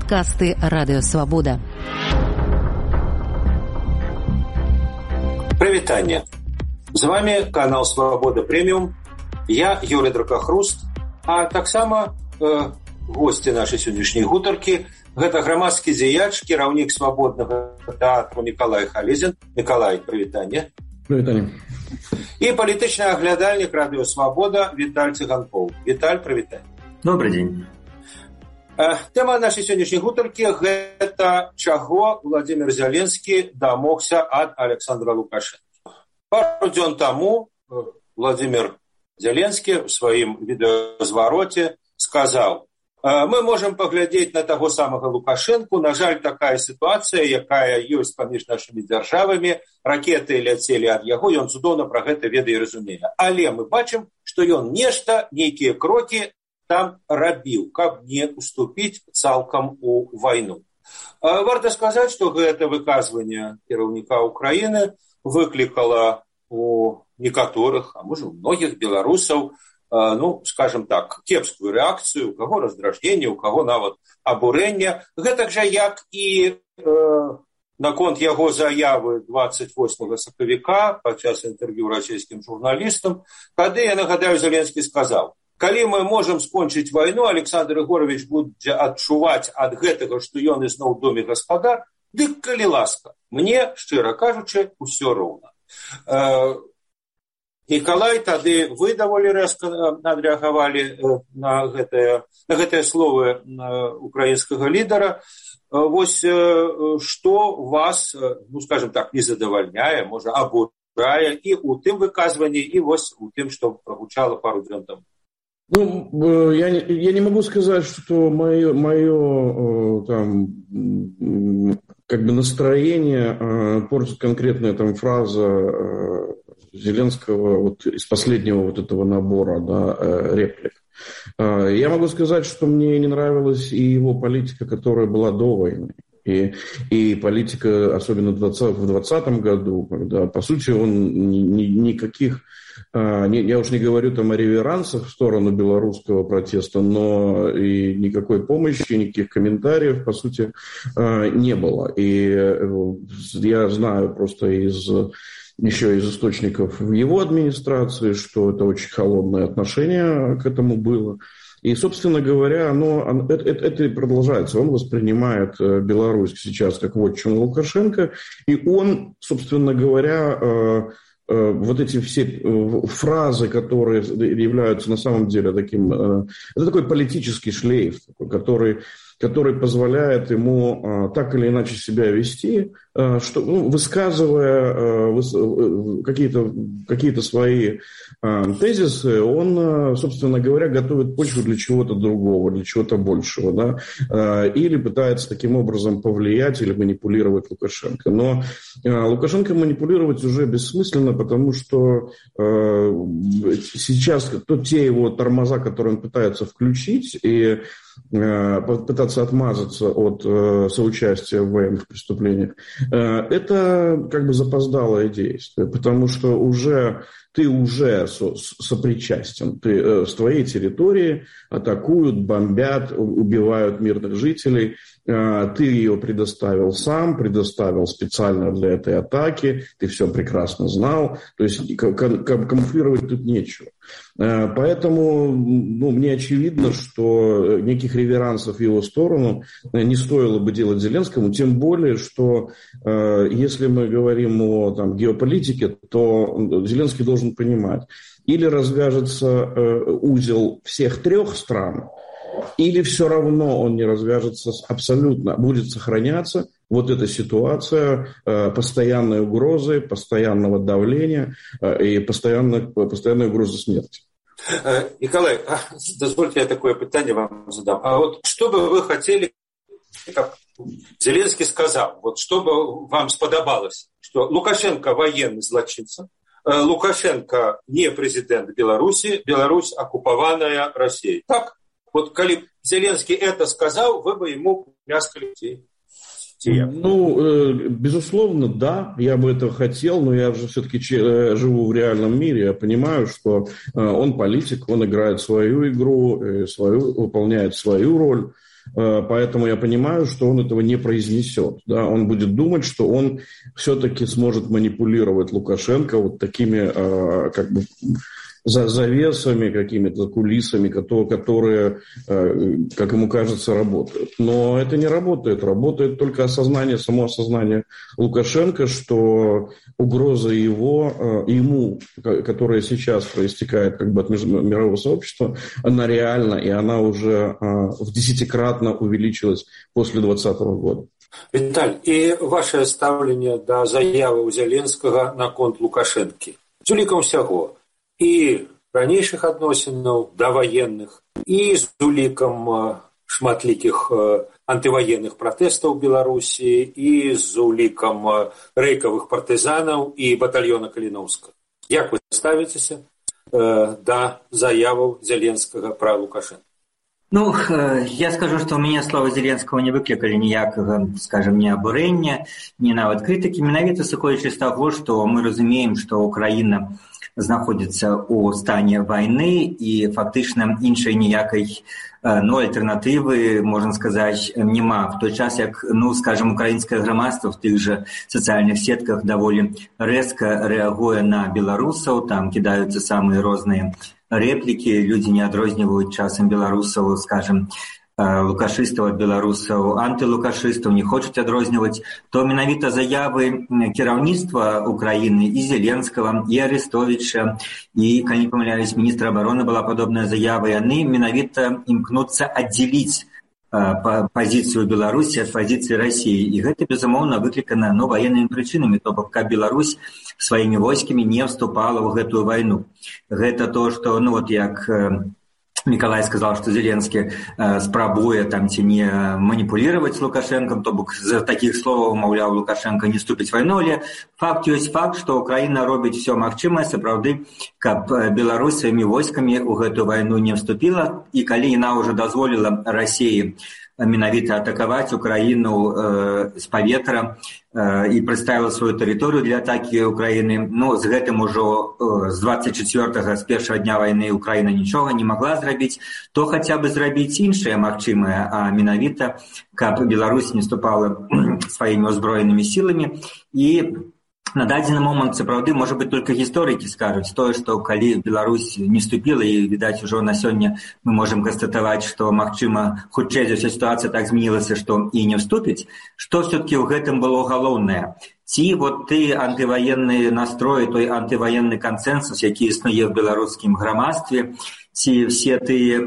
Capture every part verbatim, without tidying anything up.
Падкасты Радыё Свабода. Прывітанне. З вами канал Свабода Прэміум. Я Юрий Дракахруст, а таксама э, госці нашай сённяшняй гутаркі гэта грамадскі дзеяч, кіраўнік свабоднага тэатру Мікалай Халезін. Мікалай, прывітанне. Прывітанне. І палітычны аглядальнік Радыё Свабода Віталь Цыганкоў. Віталь, прывітанне. Добрый дзень. Тэма нашай сённяшняй гутаркі гэта чаго Владзімір Зеленскі дамогся ад Александра Лукашэнкі. Пару дзён таму Владзімір Зеленскі ў сваім відэазвароце сказаў: мы можам паглядзець на таго самага Лукашэнку. На жаль, такая сітуацыя, якая ёсць паміж нашымі дзяржавамі, ракеты ляцелі ад яго, ён цудоўна пра гэта ведае і разумее. Але мы бачым, што ён нешта, нейкія крокі там рабіў, каб не уступіць цалкам у вайну. Варта сказаць, што гэта выказванне кіраўніка Украіны выклікала у некаторых, а можа у многіх беларусаў, ну, скажем так, кепскую рэакцыю, у каго раздражненне, у каго нават абурэнне. Гэтак жа, як і э, наконт яго заявы дваццаць восьмага сакавіка падчас інтэрв'ю расійскім журналістам, кады, я нагадаю, Зеленскі сказаў: калі мы можам скончыць вайну, Александр Егорович будзе адчуваць ад гэтага, што ён ізноў у доме гаспадар, дык калі ласка, мне, шчыра кажучы, усё роўна. Мікалай, тады вы даволі рэзка адрэагавалі на гэтыя, на гэтыя словы украінскага лідара. Вось што вас, ну, скажем так, не задавальняе, можа, абурае і ў тым выказванні, і вось у тым, што прагучала пару дзён таму. Ну, я, я не могу сказать, что мое, мое там, как бы настроение портит конкретная там фраза Зеленского вот из последнего вот этого набора, да, реплик. Я могу сказать, что мне не нравилась и его политика, которая была до войны. И, и политика, особенно в двадцатом году, когда, по сути, он ни, ни, никаких, не, я уж не говорю там о реверансах в сторону белорусского протеста, но и никакой помощи, никаких комментариев, по сути, не было. И я знаю просто из, еще из источников в его администрации, что это очень холодное отношение к этому было. И, собственно говоря, оно, это, это, это и продолжается. Он воспринимает Беларусь сейчас как вотчину Лукашенко, и он, собственно говоря, вот эти все фразы, которые являются на самом деле таким... Это такой политический шлейф, который, который позволяет ему так или иначе себя вести, что, ну, высказывая какие-то, какие-то свои тезисы, он, собственно говоря, готовит почву для чего-то другого, для чего-то большего, да, или пытается таким образом повлиять или манипулировать Лукашенко. Но Лукашенко манипулировать уже бессмысленно, потому что сейчас то, те его тормоза, которые он пытается включить и попытаться отмазаться от соучастия в военных преступлениях, это как бы запоздалое действие, потому что уже ты уже со, сопричастен. Ты, с твоей территории атакуют, бомбят, убивают мирных жителей. Ты ее предоставил сам, предоставил специально для этой атаки. Ты все прекрасно знал. То есть камуфлировать тут нечего. Поэтому, ну, мне очевидно, что никаких реверансов в его сторону не стоило бы делать Зеленскому. Тем более, что если мы говорим о там, геополитике, то Зеленский должен понимать, или развяжется узел всех трех стран, или все равно он не развяжется абсолютно, будет сохраняться вот эта ситуация постоянной угрозы, постоянного давления и постоянной, постоянной угрозы смерти. Николай, дозвольте я такое питание вам задам. А вот что бы вы хотели, как Зеленский сказал, вот что бы вам сподобалось, что Лукашенко военный злочинца, Лукашенко не президент Беларуси, Беларусь оккупованная Россией. Так? Вот, коли Зеленский это сказал, вы бы ему ляскали те. Ну, безусловно, да, я бы этого хотел, но я же все-таки живу в реальном мире, я понимаю, что он политик, он играет свою игру, свою, выполняет свою роль. поэтому я понимаю, что он этого не произнесет. Да? Он будет думать, что он все-таки сможет манипулировать Лукашенко вот такими как бы за завесами, какими-то кулисами, которые, как ему кажется, работают. Но это не работает. Работает только осознание, само осознание Лукашенко, что угроза его, ему, которая сейчас проистекает как бы от мирового сообщества, она реальна, и она уже в десятикратно увеличилась после двадцатого года. Віталь, і ваше ставлення до заяви Зеленскага наконт Лукашэнкі. З улікам усяго, і ранейшых адносінаў даваенных, і з улікам шматлікіх антываенных пратэстаў у Беларусі, і з улікам рэйкавых партызанаў і батальёна Каліноўска. Як вы ставіцеся да заяваў Зеленскага пра Лукашэнка? Ну, я скажу, что у меня слова Зеленского не выкликали ніякага, скажем, ні абурэння, ні нават крытыкі. Менавіта сыходзячы з таго, што мы разумеем, што Украіна знаходзіцца ў стане вайны і фактычна іншай ніякай ну, альтэрнатывы, можна сказаць, няма. В той час, як, ну, скажем, украінскае грамадства в тых жа сацыяльных сетках даволі рэзка рэагуе на беларусаў, там кідаюцца самыя розныя рэплікі, людзі не адрозніваюць часам беларусаў, скажем, лукашыстаў ад беларусаў, антылукашыстаў, не хочуць адрозніваць, то менавіта заявы кіраўніцтва Украіны і Зеленскага, і Арестовича, і, калі не памыляюсь, міністра абароны была падобная заява, яны менавіта імкнуцца аддзеліць пазіцыю Беларусі ад пазіцыі Расіі. І гэта, безумоўна, выклікана ну, ваеннымі прычынамі, то бок, каб Беларусь сваімі войскамі не вступала ў гэтую вайну. Гэта то, што, ну, вот як Миколай сказал, что Зеленский э, спрабуе там ці не маніпулировать Лукашенком, то бок за таких слов, маўляў, Лукашенко не вступіць вайну, але факт ёсць факт, што Украіна робіць все магчымае, сапраўды, каб Беларусь сваімі войскамі ў гэтую вайну не вступіла, і калі яна ўжо дазволіла Расіі менавіта атакаваць Украіну э, з паветра э, і прадставіла сваю тэрыторыю для атакі Украіны. Ну, з гэтым ужо э, з двадцать четвёртага, з першага дня вайны Украіна нічога не магла зрабіць, то хаця бы зрабіць іншае магчымае, а менавіта, каб Беларусь не вступала сваімі ўзброенымі сіламі. І на дадзены момант, сапраўды, можа быць, толькі гісторыкі скажуць тое, што калі Беларусь не вступіла, і, відаць, ужо на сёння мы можам канстатаваць, што, магчыма, хутчэй за ўсё сітуацыя так змянілася, што і не вступіць, што ўсё-такі ў гэтым было галоўнае? Ці вот ты антываенны настрой, той антываенны кансэнсус, які існуе ў беларускім грамадстве, ці все тыя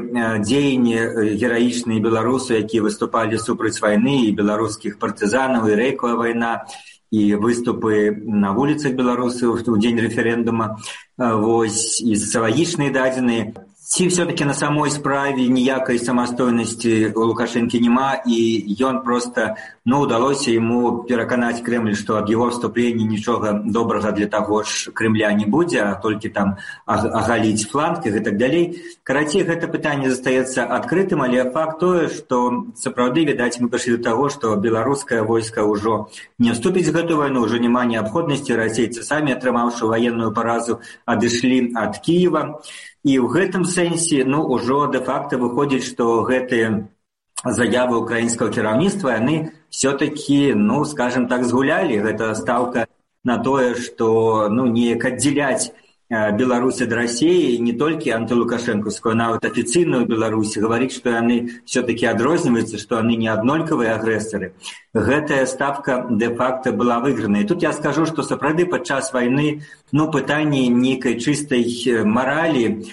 дзеянні гераічныя беларусу, якія выступалі супраць вайны, і беларускіх партызанаў, і рэйкавая вайна, і выступы на вуліцах беларусаў у дзень рэферэндума, вось, і сацыялагічныя дадзеныя. Ці все-таки на самой справе ніякай самастойнасці у Лукашэнкі няма, і ён просто, ну, удалося ему пераканаць Крэмль, што ад его вступлення нічога добрага для таго ж Крэмля не будзе, а толькі там агаліць фланг і так далей. Карацей, гэта пытанне застаецца адкрытым, але факт тое, што сапраўды, відаць, мы прыйшлі да таго, што беларускае войска ўжо не вступіць з гэтую вайну, ўжо няма неабходнасці, расейцы самі, атрымаўшы ваенную паразу, адышлі ад Кіева. І ў гэтым сэнсе, ну, ужо дэ-факта выходзіць, што гэтыя заявы украінскага кіраўніцтва, яны все-таки, ну, скажем так, згулялі. Гэта стаўка на тое, што, ну, неяк аддзяляць Беларусь ад Расіі, не толькі антылукашэнкаўскую, нават афіцыйную Беларусь, гаварыць, што яны все-таки адрозніваюцца, што яны не аднолькавыя агрэсары. Гэтая ставка дэ-факта была выйграна. І тут я скажу, што сапраўды падчас вайны, ну, пытанні нейкай чыстай маралі,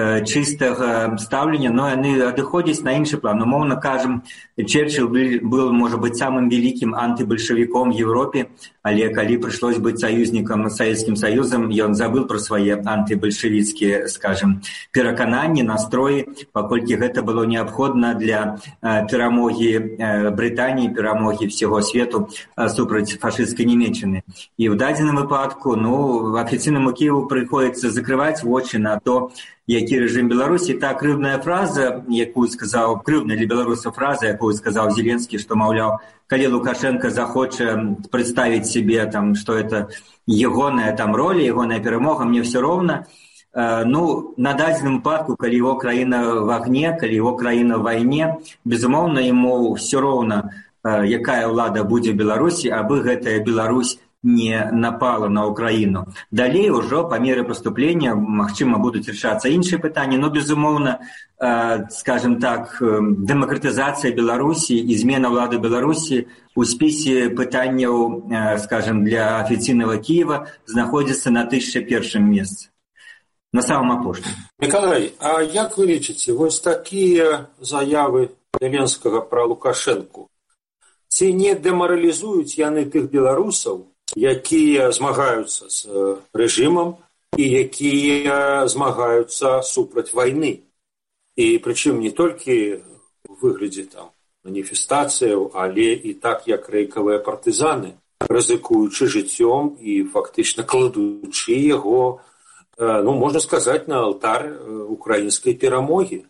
чыстага стаўлення, но яны адыходзяць на іншы план. Умоўна кажам, Черчилль был, можа быць, самым вялікім антыбальшавіком в Европе, але калі прыйшлось быць саюзнікам з Савецкім Саюзам, ён забыл пра свае антыбальшавіцкія, скажем, перакананні, настроі, паколькі гэта было неабходна для перамогі Брытаніі, перамогі всего свету супраць фашысцкай Нямецчыны. І ў дадзеным выпадку, ну, афіцыйнаму Кіеву прыходзіцца закрываць вочы на то, які рэжым Беларусі. Та крыўная фраза, якую сказаў, крыўная для беларусаў фраза, якую сказаў Зеленскі, што, маўляў, калі Лукашенко захоча прадставіць себе, там, што это ягоная там роля, ягоная перамога, мне все роўна. ну, на дадзеным выпадку, калі его краіна в агне, калі его краіна в вайне, безумоўна, ему все роўна, якая ўлада будзе в Беларусі, абы гэтая Беларусь не напала на Украіну. Далей ужо па меры паступлення, магчыма, будуць рашацца іншыя пытанні, но, безумоўна, скажем так, дэмакратызацыя Беларусі і змена ўлады Беларусі у спісе пытанняў, скажем, для афіцыйнага Киева знаходзіцца на тысяча першым месцы. На самом апошнім. Миколай, а як вы лічыце, вось такія заявы Зеленскага пра Лукашэнку, ці не дэмаралізуюць яны тых беларусаў, якія змагаюцца з рэжымам і якія змагаюцца супраць вайны? І прычым не толькі ў выглядзе там маніфестацыяў, але і так, як рэйкавыя партызаны, рызыкуючы жыццём і фактычна кладучы яго, ну, можна сказаць, на алтар украінскай перамогі.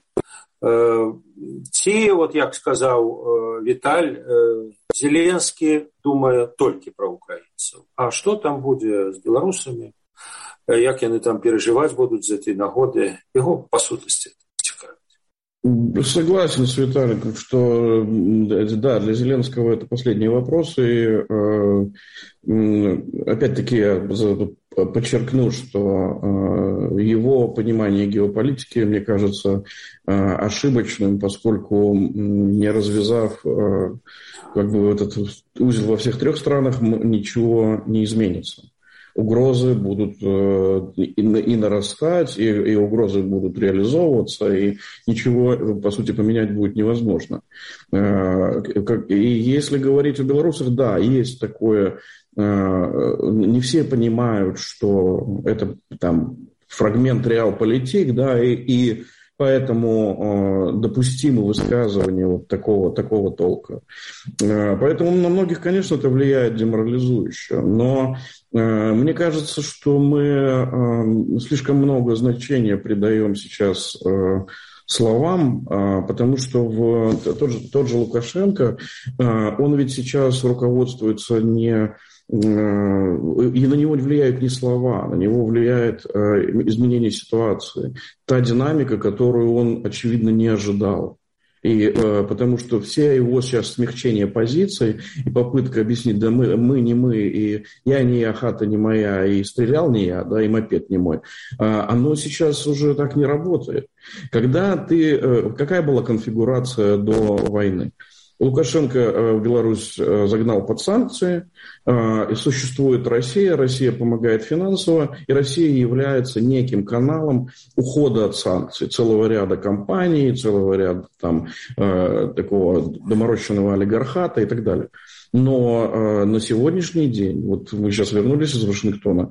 Ці, вот як сказаў Віталь, Зеленскі думае толькі пра украінцаў. А што там будзе з беларусамі? Як яны там перажываць будуць за этой нагоды? Яго, па сутнасці, цікавіць. Согласен с Виталиком, что да, для Зеленского это последний вопрос. И э, опять-таки я подчеркну, что э, его понимание геополитики, мне кажется, э, ошибочным, поскольку, не развязав э, как бы этот узел во всех трех странах, ничего не изменится. Угрозы будут э, и, и нарастать, и, и угрозы будут реализовываться, и ничего, по сути, поменять будет невозможно. Э, как, и если говорить о белорусах, да, есть такое, э, не все понимают, что это там фрагмент реалполитик, да, и, и поэтому э, допустимо высказывание вот такого, такого толка. Э, поэтому на многих, конечно, это влияет деморализующе, но э, мне кажется, что мы э, слишком много значения придаем сейчас э, словам, э, потому что в, тот, же, тот же Лукашенко, э, он ведь сейчас руководствуется не... И на него влияют не слова, на него влияет изменение ситуации, та динамика, которую он, очевидно, не ожидал. И потому что все его сейчас смягчение позиций и попытка объяснить, да мы, мы не мы, и я не я, хата не моя, и стрелял не я, да, и мопед не мой, оно сейчас уже так не работает. Когда ты... Какая была конфигурация до войны? Лукашенко в Беларусь загнал под санкции, и существует Россия, Россия помогает финансово, и Россия является неким каналом ухода от санкций целого ряда компаний, целого ряда там, такого доморощенного олигархата и так далее. Но на сегодняшний день, вот мы сейчас вернулись из Вашингтона,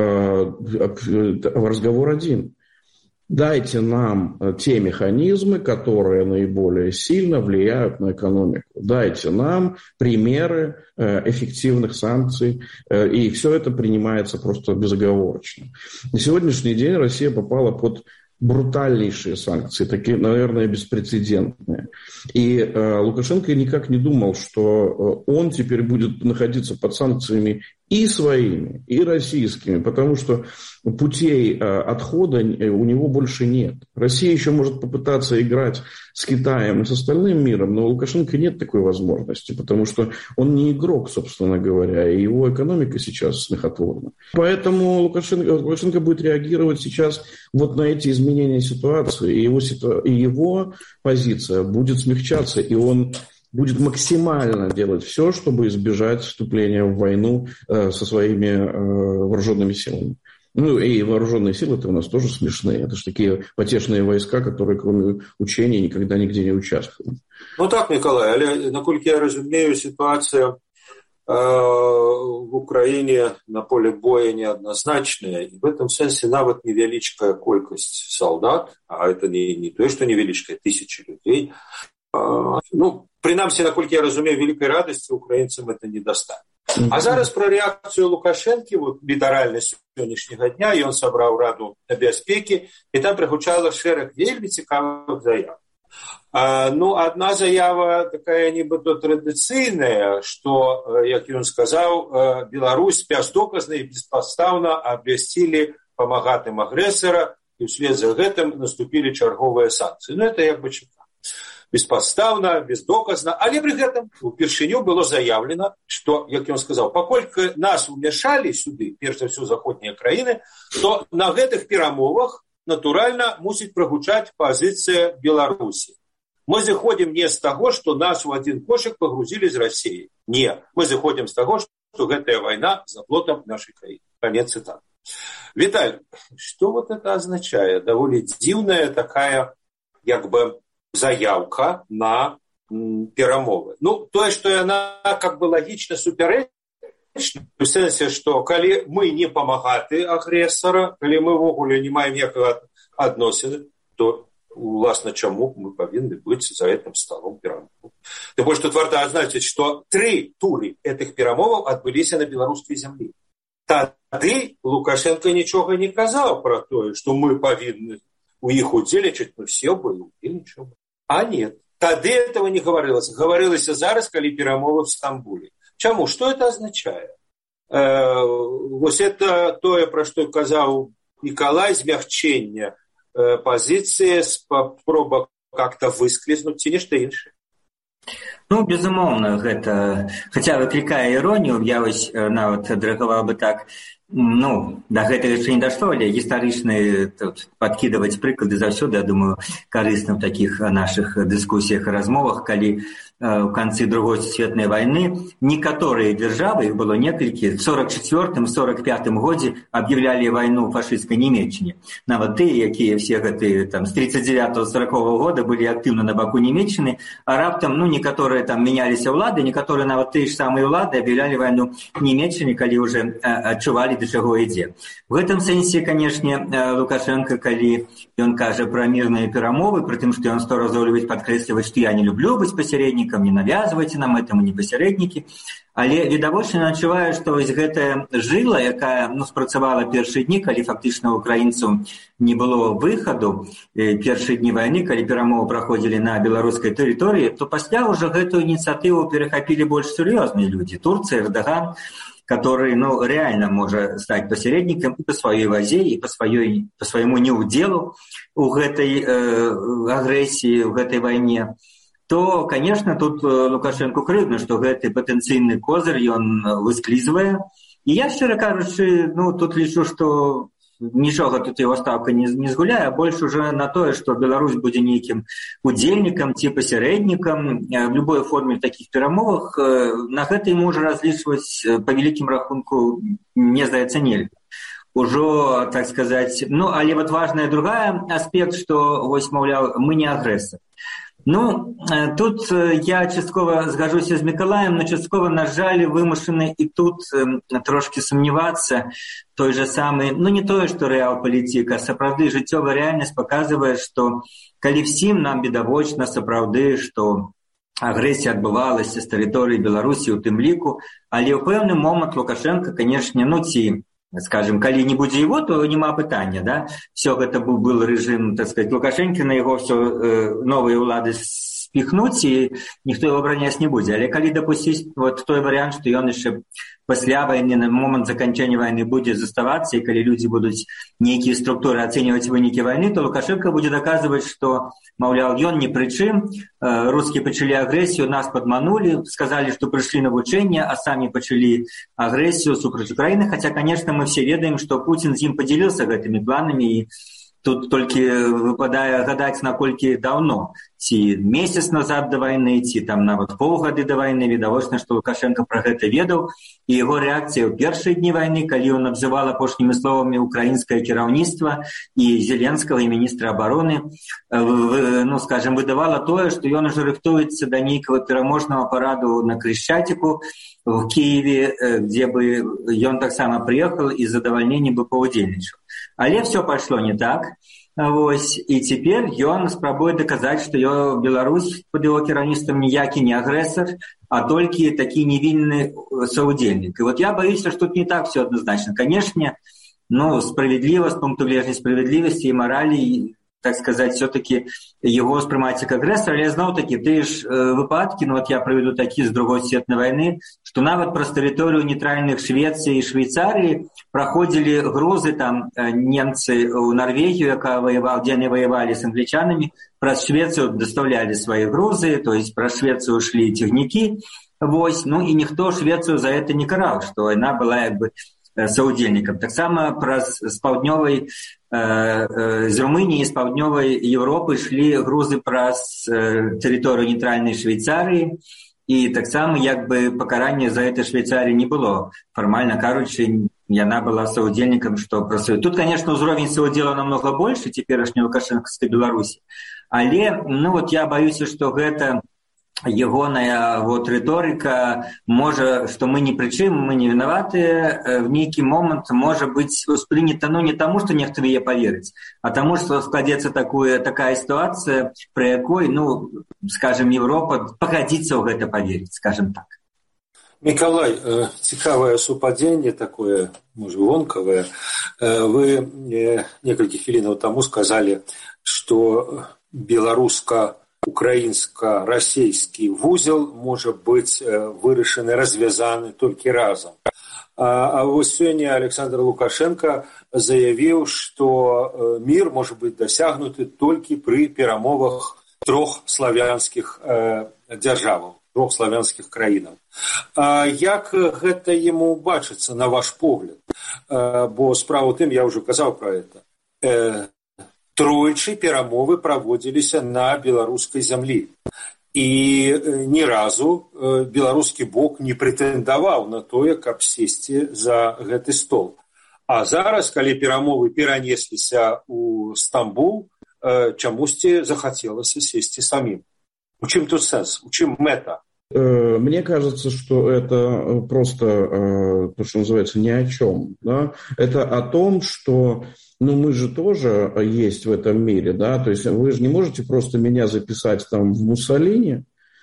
разговор один. Дайте нам те механизмы, которые наиболее сильно влияют на экономику. Дайте нам примеры эффективных санкций. И все это принимается просто безоговорочно. На сегодняшний день Россия попала под брутальнейшие санкции, такие, наверное, беспрецедентные. И э, Лукашенко никак не думал, что он теперь будет находиться под санкциями и своими, и российскими, потому что путей э, отхода у него больше нет. Россия еще может попытаться играть с Китаем и с остальным миром, но у Лукашенко нет такой возможности, потому что он не игрок, собственно говоря, и его экономика сейчас смехотворна. Поэтому Лукашенко, Лукашенко будет реагировать сейчас вот на эти изменения ситуации, и его, и его позиция будет смягчаться, и он будет максимально делать все, чтобы избежать вступления в войну э, со своими э, вооруженными силами. Ну и вооруженные силы-то у нас тоже смешные. Это же такие потешные войска, которые кроме учений никогда нигде не участвуют. Ну так, Миколай, але, насколько я разумею, ситуация э, в Украине на поле боя неоднозначная. И в этом смысле нават невеличкая колькость солдат, а это не, не то, что невеличкая, тысячи людей, э, ну, принамсі, наколькі я разумею, вялікай радасці украінцам это не дастане. А зараз пра рэакцыю Лукашэнкі, вот, літаральна сённяшняга дня, ён сабраў раду бяспекі, і там прагучала шэраг вельмі цікавых заяў. А, ну, адна заява такая нібыта традыцыйная, што, як ён сказаў, Беларусь бяздоказна і беспадстаўна абвясцілі памагатым агрэсара і ўслед за гэтым наступілі чарговыя санкцыі. Ну, это як бы чакана. Беспадстаўна, бездоказна, але пры гэтым упершыню было заявлена, што, як ён сказаў, паколькі нас умяшалі сюды, перш за ўсё заходнія краіны, то на гэтых перамовах, натуральна, мусіць прагучаць пазіцыя Беларусі. Мы зыходзім не з таго, што нас у адзін кошык пагрузілі з Расіі. Не, мы зыходзім з таго, што гэтая вайна за плотам нашай краіны. Конец цитаты. Виталий, что вот это означает? Довольно дивная такая, як бы, заявка на м, перамовы. Ну, то, что она как бы логично супярэчна, в сэнсе, што калі мы не памагаты агрэсара, калі мы ввогуле не маем ніякага адносіны, то уласна чаму мы павінны быць за гэтым сталом перамоваў. Тым больш тут варта адзначыць, што тры туры гэтых перамоваў адбыліся на беларускай зямлі. Тады Лукашенко нічога не казаў пра тое, што мы павінны у іх удзельнічаць, мы все былі удзельнічалі. А нет, тады этого не говорилось. Говорилось зараз, калі перамовы в Стамбуле. Чаму? Что это означает? Э, вот это тое, пра што казаў Николай, змягчэнне э, пазіцыі, спроба как-то выскользнуць, ці нешта іншае. Ну, безумоўна, гэта, хаця выклікае іронію, я вось нават адрэагаваў бы так, ну, да гэтага яшчэ не дайшло, але гістарычныя падкідаваць прыклады заўсёды, я думаю, карысна ў такіх нашых дыскусіях і размовах, калі ў канцы другой сусветнай вайны некаторыя дзяржавы, іх было некалькі, в сорок чацвёртым сорок пятым годзе аб'яўлялі вайну фашысцкай Нямецчыне. Нават тыя, якія все гэтыя там з тридцать девятого сорокового года былі актыўна на баку Нямецчыны, а раптам, ну, некаторыя там мяняліся ўлады, некаторыя нават тыя ж самыя ўлады аб'яўлялі вайну Нямецчыне, калі ўжо адчувалі, да чаго ідзе. В гэтым сэнсе, канешне, Лукашенко, калі ён кажа пра мірныя перамовы, пры тым, што ён сто разоў любіць падкрэсліваць, што я не люблю быць пасярэднікам, не навязвайце нам это, мы не пасярэднікі, але відавочна адчуваю, што вось гэтая жыла, якая, ну, спрацавала першыя дні, калі фактычна украінцаў не было выхаду, першыя дні вайны, калі перамовы праходзілі на беларускай тэрыторыі, то пасля ўжо гэтую ініцыятыву перахапілі больш сур'ёзныя людзі. Турцыя, Эрдаган, который, ну, реально может стать посередником и по своей вазе, и по, своей, по своему неуделу у этой э, агрессии, в этой войне, то, конечно, тут Лукашенко крыўна, что гэты потенциальный козырь он высклизвае. И я, шчыра кажучы, ну, тут лічу, что нічога тут его ставка не, не згуляе, а больше уже на тое, что Беларусь будзе нейкім удзельнікам ці пасярэднікам в любой форме таких перамовах. На гэта ему уже разлічваць по великим рахунку, мне здаецца, нельга. Ужо, так сказать, ну, але вот важная другая аспект, что, вось, маўляў, мы не агрэсар. Ну, тут я часткова згажуся з Миколаем, но часткова, на жаль, вымушаны і тут трошки сумнівацца. Той же самый, ну не тое, што рэал-палітыка, а сапраўды жыццёвая рэальнасць паказвае, што калі всім нам відавочна сапраўды, што агрэсія адбывалася з тэрыторыі Беларусі у тым ліку, але ў пэўны момант Лукашенко, канешне, ну ці, скажем, калі не будзе его, то няма пытання, да? Все гэта был, был режим, так сказать, Лукашенко, на яго все э, новыя ўлады спіхнуць, і ніхто его абараняць не будзе. Але калі дапусціць вот той варыянт, што ён яшчэ пасля вайны, на момант заканчэння вайны будзе заставацца, і калі людзі будуць нейкія структуры ацэньваць вынікі вайны, то Лукашенко будзе даказваць, што, маўляў, ён ні пры чым, рускія пачалі агрэсію, нас падманулі, сказалі, што прыйшлі на вучэнне, а самі пачалі агрэсію супраць Украіны, хаця, конечно, мы все ведаем, што Путін з ім падзяліўся гэтымі планамі, і тут толькі выпадае гадаць, наколькі даўно, ці месяц назад да вайны, ці там нават паўгады да вайны, відавочна, што Лукашенко пра гэта ведаў, і яго рэакцыя ў першыя дні вайны, калі ён абзывал апошнімі словамі украінскае кіраўніцтва і Зеленскага, і міністра абароны, ну, скажем, выдавала тое, што ён ужо рыхтуецца да нейкага пераможнага параду на Крышчатіку в Киеве, где бы ён таксама прыехаў і з задавальненнем бы паўдзельнічаў. Але все пайшло не так. Вось, і цяпер ён спрабуе даказаць, што ё Беларусь пад яго кіраўніцтвам ніякі не агрэсар, а толькі такі невінны саўдзельнік. І вот я баюся, што тут не так все однозначно. Конечно, ну, справедліва, з пункту гледжання справедлівасці і маралі, так сказать, все-таки его воспринимать как агрессор, але зноў-таки ты ж э, выпадки, ну вот я приведу такие с другой светной войны, что нават праз территорию нейтральных Швеции и Швейцарии проходили грузы, там э, немцы в Норвегию, якая воевала, где они воевали с англичанами, праз Швецию доставляли свои грузы, то есть праз Швецию шли техники, вось, ну и никто Швецию за это не карал, что война была как бы саудзельнікам. Таксама праз з паўднёвай э, э, з Румыніі, з паўднёвай Еўропы ішлі грузы праз э, тэрыторыю нейтральнай Швейцарыі, і таксама як бы пакаранне за это Швейцарыі не было. Фармальна кажучы, яна была саудзельнікам, што працуе. Тут, конечно, ўзровень саудзела намного больше цяперашняй лукашэнкаўскай Беларусі. Але, ну вот я баюся, што гэта ягоная вот рыторыка можа, што мы ні пры чым, мы не вінаватыя, в нейкі момант можа быць успрынята, ну не таму, што нехта в яе поверыць, а таму, што складзецца такое, такая сітуацыя, пры якой, ну, скажем, Европа пагадзіцца ў гэта поверыць, скажем так. Миколай, цікавае супадзенне такое, можа, вонкавае. Вы некалькі хвілінаў таму сказалі, што беларуска украінска-расійскі вузел можа быць вырашаны, развязаны толькі разам. А вось сёння Александр Лукашенко заявіў, што мір можа быць дасягнуты толькі пры перамовах трох славянскіх дзяржаваў, трох славянскіх краінаў. А як гэта яму бачыцца, на ваш погляд? Бо справа ў тым, я ўжо казаў пра гэта. Тройчы перамовы праводзіліся на беларускай зямлі. І ні разу беларускі бок не прэтэндаваў на тое, каб сесці за гэты стол. А зараз, калі перамовы перанесліся ў Стамбул, чамусьці захацелася сесці самім. У чым тут сэнс? У чым мэта? Мне кажется, что это просто то, что называется, ни о чем. Да? Это о том, что ну, мы же тоже есть в этом мире. Да? То есть вы же не можете просто меня записать там в Муссолини,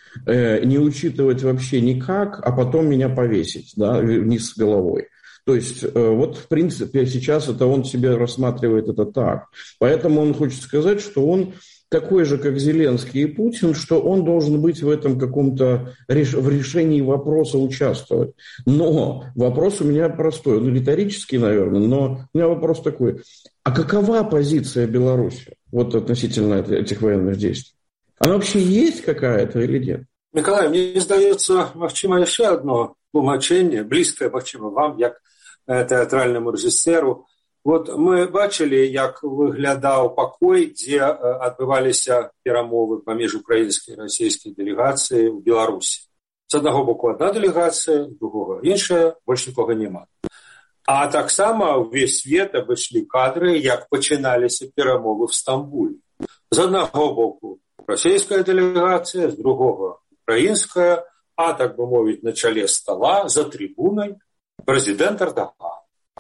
не учитывать вообще никак, а потом меня повесить, да, вниз с головой. То есть вот в принципе сейчас это он себе рассматривает это так. Поэтому он хочет сказать, что он такой же, как Зеленский и Путин, что он должен быть в этом каком-то реш... в решении вопроса участвовать. Но вопрос у меня простой, ну, риторический, наверное, но у меня вопрос такой. А какова позиция Беларуси вот относительно этих военных действий? Она вообще есть какая-то или нет? Миколай, мне здаецца, магчыма, яшчэ одно тлумачэнне, блізкае, магчыма, вам, як тэатральнаму рэжысеру. Вот мы бачылі, як выглядаў пакой, дзе адбываліся перамовы паміж украінскай і расійскай дэлегацыяй у Беларусі. З аднаго боку адна дэлегацыя, з другога іншая, больш нікога няма. А таксама ўвесь свет абышлі кадры, як пачыналіся перамовы в Стамбуле. З аднаго боку расійская дэлегацыя, з другога украінская, а, так бы мовіць, на чале стола, за трибунай, прэзідэнт Эрдаган.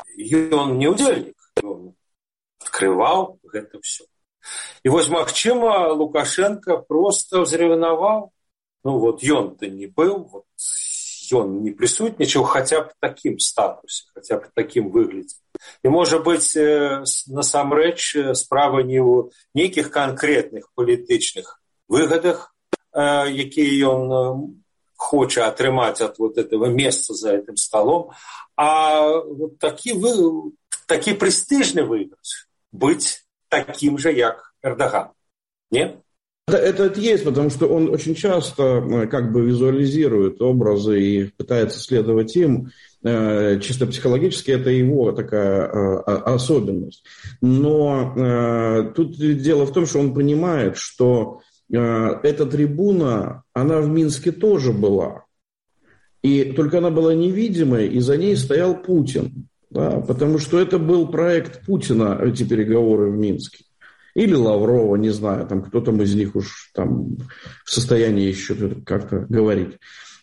Ён не ўдзельнік, ён адкрываў гэта ўсё. І вось, магчыма, Лукашенко проста ўзревнаваў, ну вот ён-то не быў, вот, ён не прысутнічаў хаця б такім статусе, хаця б такім выглядзе. І, можа быць, насамрэч справа не ў нейкіх канкрэтных палітычных выгадах, якія ён хоча атрымаць ад вот этого месца за этим столом, а вот такі, вы, такі прэстыжны выйгрыш быть таким же, як Эрдоган. Не? Это, это есть, потому что он очень часто как бы визуализирует образы и пытается следовать им. Чисто психологически это его такая особенность. Но тут дело в том, что он понимает, что эта трибуна, она в Минске тоже была. И только она была невидимой, и за ней стоял Путин. Да, потому что это был проект Путина, эти переговоры в Минске. Или Лаврова, не знаю, там кто там из них уж там в состоянии еще как-то говорить.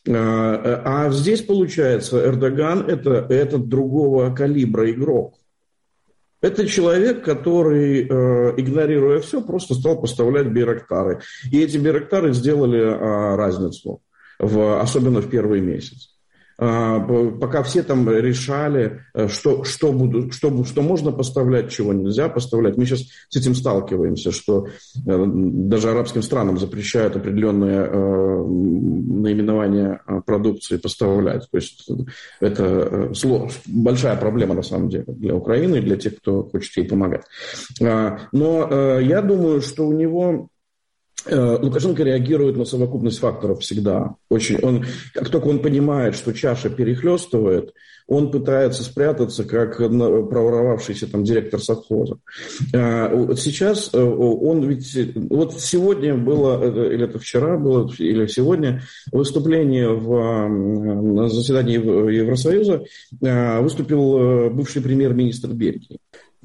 А здесь, получается, Эрдоган это, это другого калибра игрок. Это человек, который, игнорируя все, просто стал поставлять байрактары. И эти байрактары сделали разницу, в, особенно в первый месяц. пока все там решали, что, что, будут, что, что можно поставлять, чего нельзя поставлять. Мы сейчас с этим сталкиваемся, что даже арабским странам запрещают определенные наименования продукции поставлять. То есть это большая проблема на самом деле для Украины и для тех, кто хочет ей помогать. Но я думаю, что у него... Лукашенко реагирует на совокупность факторов всегда. Очень, он, как только он понимает, что чаша перехлестывает, он пытается спрятаться, как проворовавшийся там директор совхоза. Сейчас он ведь... Вот сегодня было, или это вчера было, или сегодня, выступление в, на заседании Евросоюза выступил бывший премьер-министр Бельгии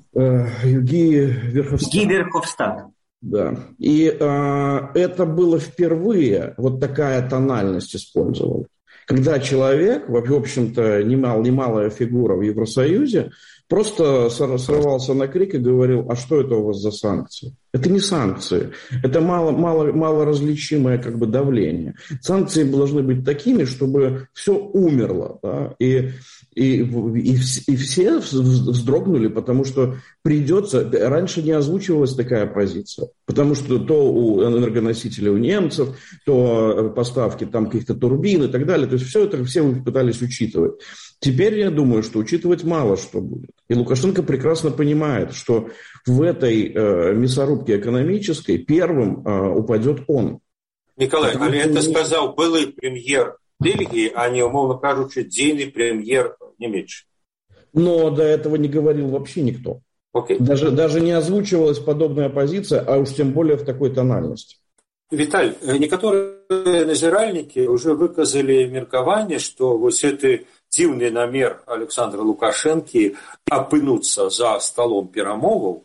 Ги Верховстад. Ги Верховстад. Да, и э, это было впервые, вот такая тональность использовалась. Когда человек, в общем-то, немал, немалая фигура в Евросоюзе, просто срывался на крик и говорил: а что это у вас за санкции? Это не санкции, это мало, мало, малоразличимое как бы давление. Санкции должны быть такими, чтобы все умерло, да? и, и, и, и все вздрогнули, потому что придется... Раньше не озвучивалась такая позиция, потому что то у энергоносителей у немцев, то поставки там каких-то турбин и так далее, то есть все это все пытались учитывать. Теперь я думаю, что учитывать мало что будет. И Лукашенко прекрасно понимает, что в этой э, мясорубке экономической первым э, упадет он. Николай, а это сказал былый премьер Бельгии, а не, умовно кажучи, дейный премьер Німеччини. Но до этого не говорил вообще никто. Okay. Даже, даже не озвучивалась подобная позиция, а уж тем более в такой тональности. Виталь, некоторые назиральники уже выказали меркаванне, что вот это дзіўны намер Александра Лукашэнкі апынуцца за столом перамоваў,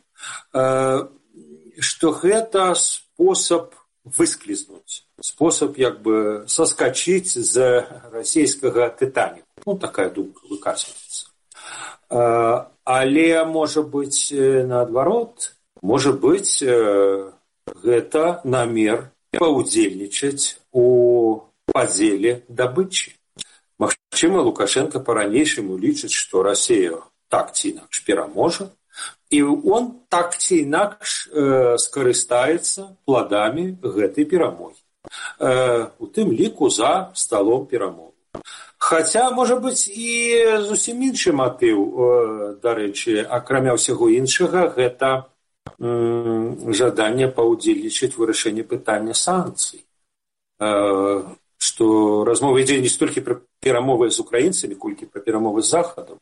что гэта способ выскользнуть, способ як бы соскочить з расійскага Титаніку. Ну, такая думка выказваецца. Але, можа быць, наадварот, можа быць, гэта намер паўдзельнічаць у падзеле дабычы. Магчыма, Лукашенко по-ранейшаму лічыць, што Расія так ці інакш пераможа, і он так ці інакш э, скарыстаецца пладамі гэтай перамогі. Э, у тым ліку за сталом перамоў. Хаця, можа быць, і зусім іншы матыў, э, дарэчы, акрамя ўсяго іншага, гэта э, жаданне паўдзельнічаць у вырашэнні пытання санкцый. Э, што размова ідзе не столькі пра перамовы з украінцамі, колькі пра перамовы з Захадам,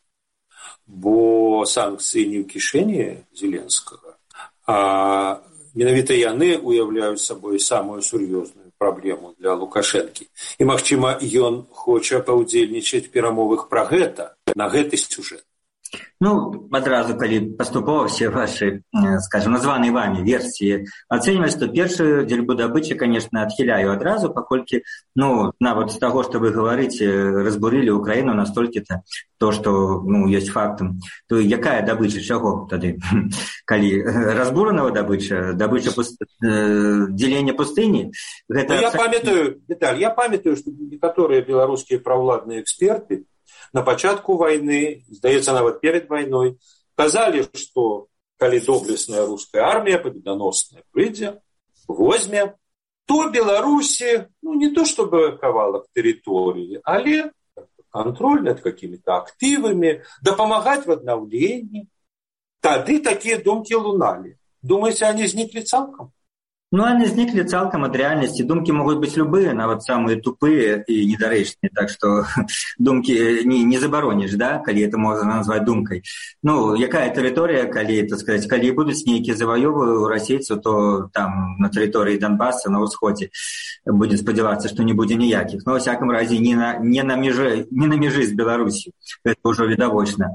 бо санкцыі не ў кішэні Зеленскага, а менавіта яны уяўляюць сабой самую сур'ёзную праблему для Лукашэнкі. І, магчыма, ён хоча паўдзельнічаць у перамовах пра гэта, на гэты сюжэт. Ну, адразу, калі паступова все ваши, скажем, названыя вами версіі ацэньваць, то першую дзельбу дабычы, конечно, адхіляю адразу, паколькі, ну, нават з таго, што вы говорыце, разбурылі Украіну настолькі-то, то, што, ну, ёсць фактам, то якая дабыча, чаго тады? Калі разбуранага дабыча, дабыча пуст... дзелення пустыні? Гэта... Ну, я памятаю, Віталь, я памятаю, што некаторыя беларускія праўладныя эксперты на пачатку вайны, здаецца, нават перад вайной, казалі, што калі доблесная руская армія победоносная прыйдзе, возьме, то Беларусі, ну, не то чтобы кавалак тэрыторыі, але контроль над какими-то активами, дапамагаць в аднаўленні. Тады такія думкі луналі. Думаеце, они зніклі цалкам? Ну, они зніклі цалкам ад рэальнасці. Думкі могуць быць любыя, нават самыя тупыя і недарэчныя. Так што думкі не, не забароніш, да, калі это можна назваць думкай. Ну, якая тэрыторыя, калі, так сказаць, калі будуць нейкія заваёвы ў расейцаў, то там на тэрыторыі Донбасса, на ўсходзе, будзе спадзявацца, што не будзе ніякіх. Но, во всяком разе, не на, не на межы, не на межы з Беларусью. Гэта ўжо відавочна.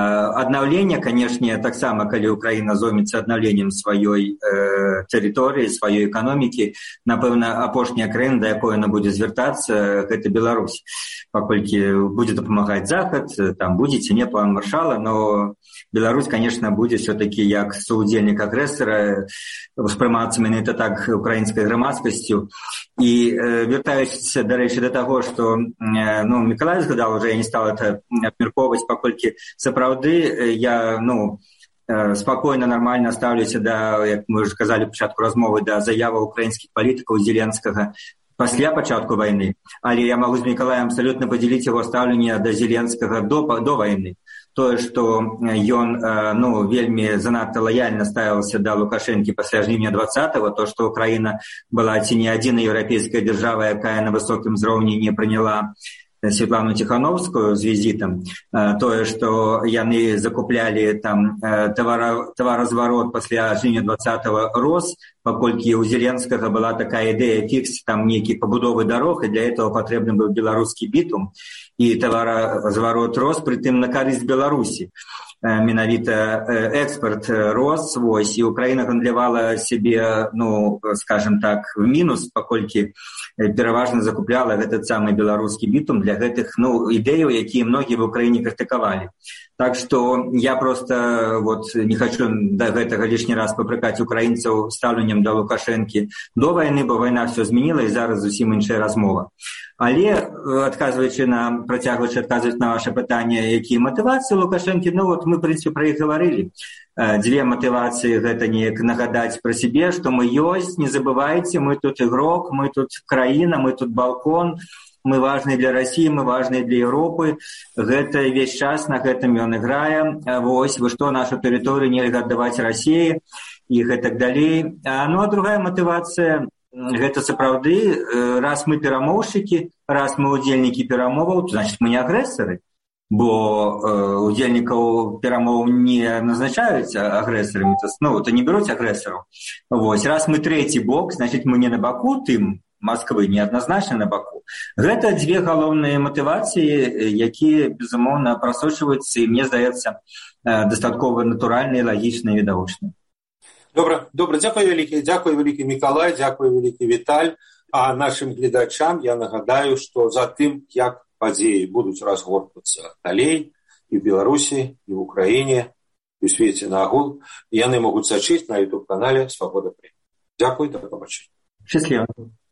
Аднаўленне, канешне, таксама, калі Украіна зоймецца аднаўленнем сваёй э, тэрыторыі, сваёй эканомікі. Напэўна, апошняя краіна, да якой яна будзе звяртацца, гэта Беларусь. Паколькі будзе дапамагаць Захад, там будзе не план Маршала, но Беларусь, конечно, будзе все-таки як соудзельнік агрэсара успрымацца менавіта так украінскай грамадскасцю. І э, вяртаючыся, дарэчы, да таго, што э, ну, Мікалай згадаў, уже я не стал это абмяркоўваць, паколькі сапраўды я ну, э, спакойна, нармальна ставлюся да, як мы уже сказалі ў пачатку размовы, да заяваў украінскіх палітыкаў Зеленскага пасля пачатку вайны. Але я магу з Мікалаем абсалютна падзяліць яго стаўленне да Зеленскага до, до вайны. Тое, што ён ну, вельмі занадта лаяльна ставіўся да Лукашэнкі пасля жніўня двадцатага, то, што Украіна была ці не адзіная еўрапейская дзяржава, якая на высокім узроўні не прыняла Светлану Тихановскую з візітам, тое, што яны закуплялі там тавара, таваразварот пасля жніўня двадцатага рос, паколькі у Зеленскага была такая ідэя фікс там нейкі пабудовы дарог, і для этого патрэбны быў беларускі бітум, і таваразварот рос, прытым на карысць Беларусі. Менавіта экспорт рос, вось, і Украіна гандлявала сябе, ну, скажем так, в мінус, паколькі пераважна закупляла гэты самы беларускі бітум для гэтых, ну, ідэяў, якія многія в Украіне крытыкавалі. Так што я просто вот не хочу да гэтага лішні раз папракаць украінцаў стаўленнем да Лукашэнкі до вайны, бо вайна все змяніла, і зараз зусім іншая размова. Але, адказваючы на, працягваючы адказваць на ваше пытанне, якія матывацыі Лукашэнкі, ну вот мы, в прынцыпе, пра іх гаварылі. Дзве матывацыі — гэта неяк нагадаць пра сябе, што мы ёсць, не забывайце, мы тут ігрок, мы тут краіна, мы тут балкон, мы важны для России, мы важны для Европы. Гэта весь час на гэтым ён іграе. Вось, вы што, нашу тэрыторыю нельга аддаваць России і гэтак далей. Ну, а другая матывацыя — гэта сапраўды, раз мы перамоўшчыкі, раз мы удзельнікі перамоваў, значит, мы не агрэсары, бо э, удзельнікаў перамоў не назначаюць агрэсарамі, ну, то не бяруць агрэсараў. Вось, раз мы трэці бок, значит, мы не на баку тым Москвы, неадназначна на баку. Гэта дзве галоўныя матывацыі, якія, безумоўна, прасочваюцца, і мне здаецца, дастаткова натуральныя, лагічныя і відавочныя. Добра, добра, дзякуй вялікі, дзякуй вялікі Мікалай, дзякуй вялікі Віталь. А нашым гледачам я нагадаю, што за тым, як падзеі будуць разгортвацца далей і ў Беларусі, і ў Украіне, і ў свеце нагул, яны могуць сачыць на ютуб-канале «Свабода Прэміум». Дзякуй, да пабачэння. Счастливо.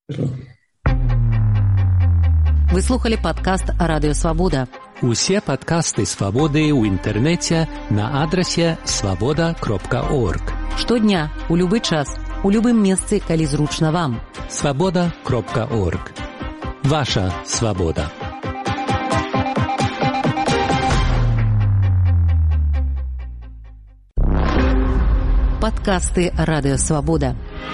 Вы слухали падкаст «Радыё Свабода». Усе падкасты «Свабоды» ў інтэрнэце на адрасе свабода кропка орг. Штодня, у любы час, у любым месцы, калі зручна вам. свабода кропка орг. Ваша свабода. Падкасты «Радыё Свабода».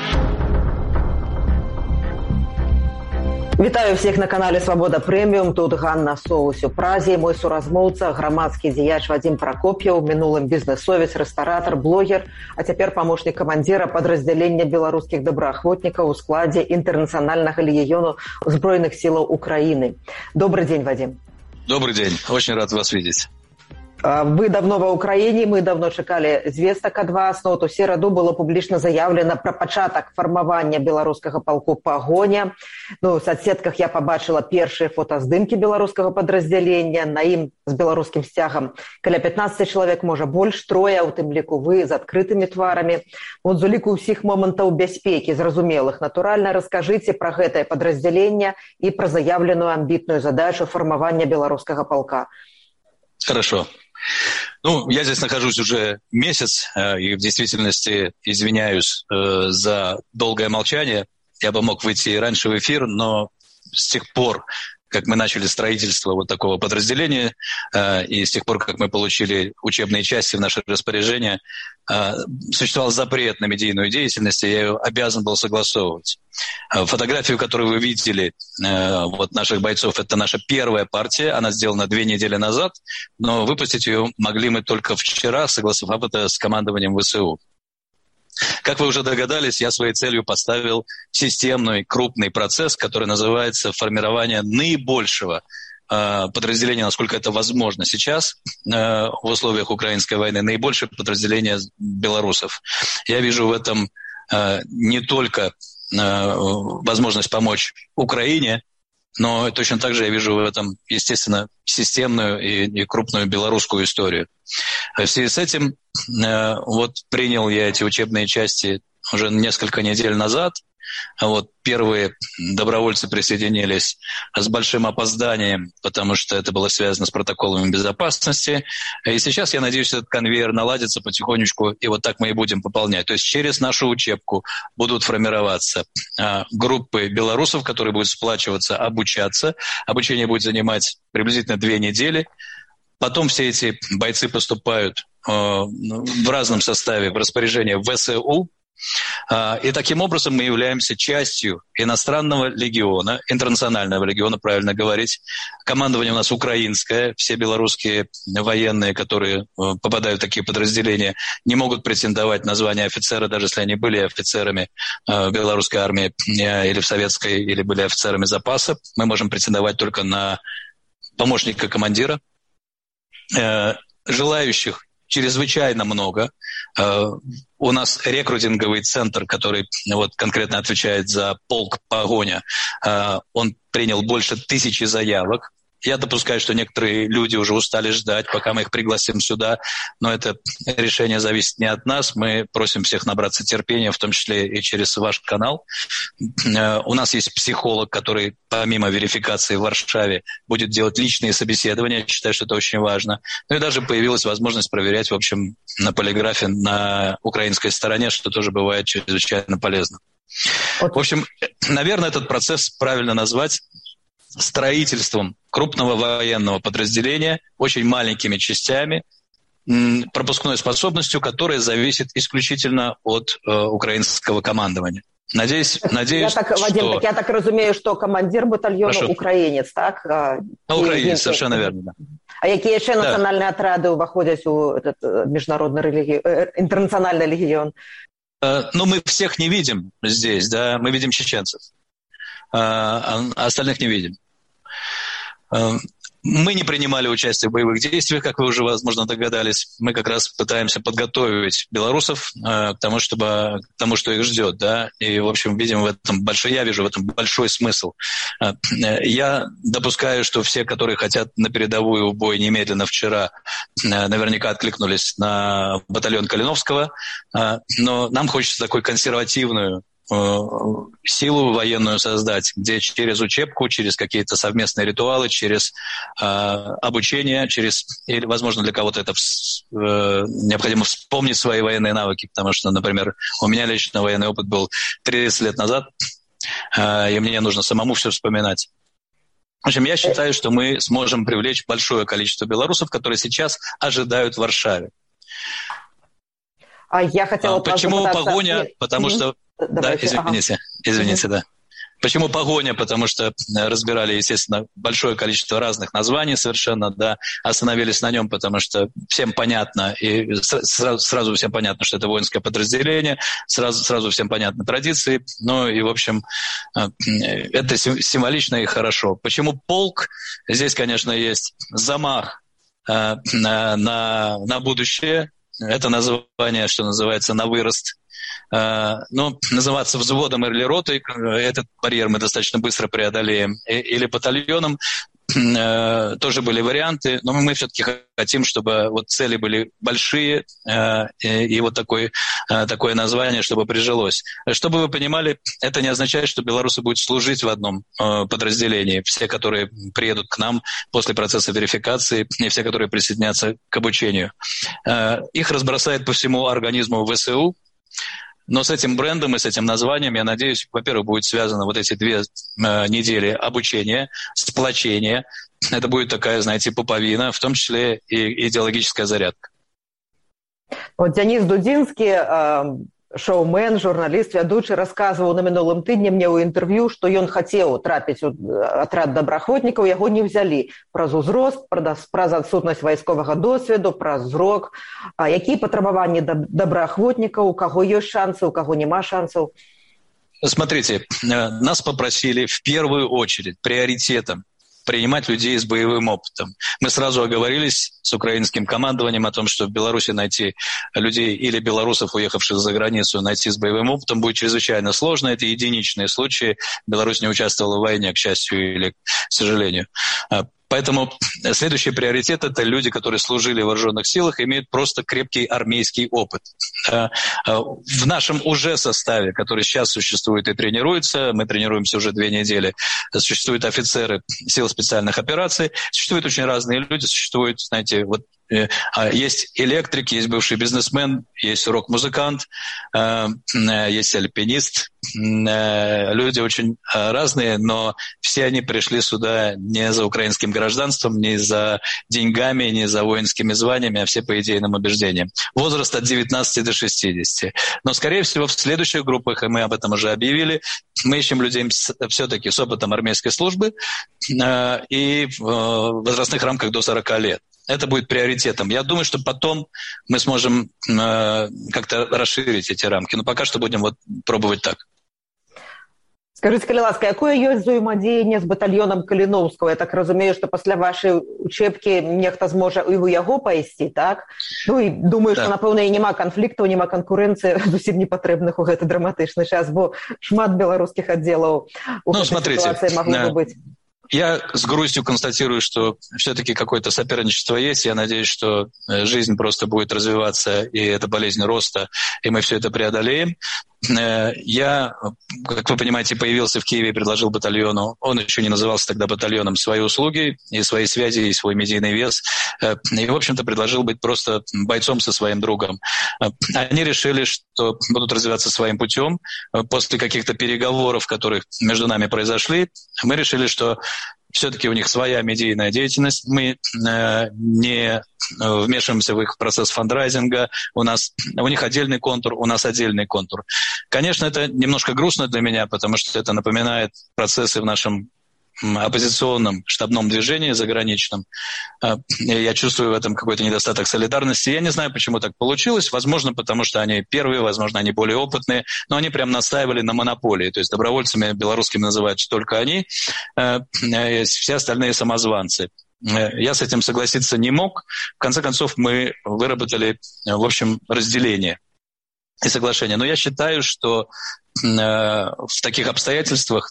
Вітаю всех на канале «Свабода Прэміум». Тут Ганна Соус у Празе. Мой суразмоўца, грамадскі дзеяч Вадзім Пракоп'яў, мінулым бізнесовец, рэстаратар, блогер, а цяпер памочнік камандзіра падраздзялення беларускіх добраахвотнікаў у складзе інтэрнацыянальнага легіёну Збройных сілаў Украіны. Добрый день, Вадим. Добрый день. Очень рад вас видеть. Вы давно ва Украине, мы давно чакалі звестак ад вас. Ну, вот у сераду было публічна заявлена пра пачатак фармавання беларускага палку «Пагоня». Ну, в соцсетках я побачила першыя фотаздымкі беларускага падраздзялення. На ім з беларускім сцягам каля пятнаццаць чалавек, можа больш, трое, у тым ліку вы з адкрытымі тварамі. Вот з уліку ўсіх момантаў бяспекі, зразумелых, натуральна, раскажыце пра гэтае падраздзяленне і пра заявленую амбітную задачу фармавання беларускага палка. Хорошо. Ну, я здесь нахожусь уже месяц, и в действительности извиняюсь за долгое молчание. Я бы мог выйти и раньше в эфир, но с тех пор, как мы начали строительство вот такого подразделения, и с тех пор, как мы получили учебные части в наше распоряжение, существовал запрет на медийную деятельность, и я ее обязан был согласовывать. Фотографию, которую вы видели, вот наших бойцов, это наша первая партия, она сделана две недели назад, но выпустить ее могли мы только вчера, согласовав это с командованием ВСУ. Как вы уже догадались, я своей целью поставил системный, крупный процесс, который называется формирование наибольшего э, подразделения, насколько это возможно сейчас э, в условиях украинской войны, наибольшее подразделение белорусов. Я вижу в этом не только возможность помочь Украине, но точно так же я вижу в этом, естественно, системную и, и крупную белорусскую историю. В связи с этим вот принял я эти учебные части уже несколько недель назад. Вот первые добровольцы присоединились с большим опозданием, потому что это было связано с протоколами безопасности. И сейчас, я надеюсь, этот конвейер наладится потихонечку, и вот так мы и будем пополнять. То есть через нашу учебку будут формироваться группы белорусов, которые будут сплачиваться, обучаться. Обучение будет занимать приблизительно две недели. Потом все эти бойцы поступают в разном составе в распоряжение ВСУ. И таким образом мы являемся частью иностранного легиона, интернационального легиона, правильно говорить. Командование у нас украинское, все белорусские военные, которые попадают в такие подразделения, не могут претендовать на звание офицера, даже если они были офицерами в белорусской армии или в советской, или были офицерами запаса. Мы можем претендовать только на помощника командира. Желающих чрезвычайно много. У нас рекрутинговый центр, который вот конкретно отвечает за полк «Погоня», он принял больше тысячи заявок. Я допускаю, что некоторые люди уже устали ждать, пока мы их пригласим сюда, но это решение зависит не от нас. Мы просим всех набраться терпения, в том числе и через ваш канал. У нас есть психолог, который помимо верификации в Варшаве будет делать личные собеседования. Я считаю, что это очень важно. Ну и даже появилась возможность проверять, в общем, на полиграфе на украинской стороне, что тоже бывает чрезвычайно полезно. В общем, наверное, этот процесс правильно назвать строительством крупного военного подразделения, очень маленькими частями, пропускной способностью, которая зависит исключительно от э, украинского командования. Надеюсь, надеюсь, я так, Вадим, что... так я так разумею, что командир батальона Прошу. Украинец, так? Ну, украинец, совершенно верно, да. А какие еще национальные да. отряды увоходят у этот международный религи... интернациональный легион? Э, ну, мы всех не видим здесь, да, мы видим чеченцев, а остальных не видим. Мы не принимали участие в боевых действиях, как вы уже, возможно, догадались. Мы как раз пытаемся подготовить белорусов к тому, чтобы, к тому, что их ждет. Да? И, в общем, видим в этом большой, я вижу в этом большой смысл. Я допускаю, что все, которые хотят на передовую в бой немедленно вчера, наверняка откликнулись на батальон Калиновского. Но нам хочется такой консервативную силу военную создать, где через учебку, через какие-то совместные ритуалы, через э, обучение, через, или, возможно, для кого-то это вс, э, необходимо вспомнить свои военные навыки, потому что, например, у меня лично военный опыт был тридцать лет назад, э, и мне нужно самому все вспоминать. В общем, я считаю, что мы сможем привлечь большое количество белорусов, которые сейчас ожидают в Варшаве. А я хотела... Почему погоня? Потому что... Давайте. Да, извините, ага. извините, да. Почему погоня? Потому что разбирали, естественно, большое количество разных названий совершенно, да, остановились на нем, потому что всем понятно, и сразу, сразу всем понятно, что это воинское подразделение, сразу, сразу всем понятны традиции, ну и, в общем, это символично и хорошо. Почему полк? Здесь, конечно, есть замах на, на, на будущее, это название, что называется, на вырост. Ну, называться взводом или ротой, этот барьер мы достаточно быстро преодолеем, или батальоном, тоже были варианты, но мы все-таки хотим, чтобы вот цели были большие, и вот такой, такое название, чтобы прижилось. Чтобы вы понимали, это не означает, что белорусы будут служить в одном подразделении. Все, которые приедут к нам после процесса верификации, и все, которые присоединятся к обучению. Их разбросает по всему организму ВСУ. Но с этим брендом и с этим названием, я надеюсь, во-первых, будет связано вот эти две э, недели обучения, сплочения. Это будет такая, знаете, пуповина, в том числе и идеологическая зарядка. Вот Денис Дудзінскі, э, шоумен, журналіст, вядучы, расказваў на мінулым тыдні мне ў інтэрв'ю, што ён хацеў трапіць у атрад добраахвотнікаў, яго не ўзялі праз узрост, праз адсутнасць вайсковага досведу, праз зрок. А якія патрабаванні добраахвотнікаў, у каго ёсць шансы, у каго няма шансаў? Смотрите, нас попросили в первую очередь приоритетом принимать людей с боевым опытом. Мы сразу оговорились с украинским командованием о том, что в Беларуси найти людей или белорусов, уехавших за границу, найти с боевым опытом будет чрезвычайно сложно. Это единичные случаи. Беларусь не участвовала в войне, к счастью или к сожалению. Поэтому следующий приоритет – это люди, которые служили в вооруженных силах, имеют просто крепкий армейский опыт. В нашем уже составе, который сейчас существует и тренируется, мы тренируемся уже две недели, существуют офицеры сил специальных операций, существуют очень разные люди, существуют, знаете, вот есть электрик, есть бывший бизнесмен, есть рок-музыкант, есть альпинист. Люди очень разные, но все они пришли сюда не за украинским гражданством, не за деньгами, не за воинскими званиями, а все по идейным убеждениям. Возраст от девятнадцати до шестидесяти. Но, скорее всего, в следующих группах, и мы об этом уже объявили, мы ищем людей все-таки с опытом армейской службы и в возрастных рамках до сорока лет. Это будет приоритетом. Я думаю, что потом мы сможем э, как-то расширить эти рамки. Но пока что будем вот пробовать так. Скажите, калі ласка, якое ёсць взаимодействие с батальоном Калиновского? Я так разумею, что после вашей учебки нехта зможа и у яго пайсці, так? Ну и думаю, да. Что, напэўна, и нема конфликтов, нема конкуренции зусім непотребных у гэты драматычны час, бо шмат белорусских отделов у ну, гэтай смотрите, ситуации могло бы быть. Я с грустью констатирую, что все-таки какое-то соперничество есть. Я надеюсь, что жизнь просто будет развиваться, и это болезнь роста, и мы все это преодолеем. Я, как вы понимаете, появился в Киеве и предложил батальону, он еще не назывался тогда батальоном, свои услуги и свои связи, и свой медийный вес. И, в общем-то, предложил быть просто бойцом со своим другом. Они решили, что будут развиваться своим путем. После каких-то переговоров, которые между нами произошли, мы решили, что все-таки у них своя медийная деятельность. Мы э, не вмешиваемся в их процесс фандрайзинга. У нас, у них отдельный контур, у нас отдельный контур. Конечно, это немножко грустно для меня, потому что это напоминает процессы в нашем оппозиционном штабном движении заграничном. Я чувствую в этом какой-то недостаток солидарности. Я не знаю, почему так получилось. Возможно, потому что они первые, возможно, они более опытные, но они прям настаивали на монополии. То есть добровольцами белорусскими называют только они, все остальные самозванцы. Я с этим согласиться не мог. В конце концов, мы выработали, в общем, разделение и соглашение. Но я считаю, что в таких обстоятельствах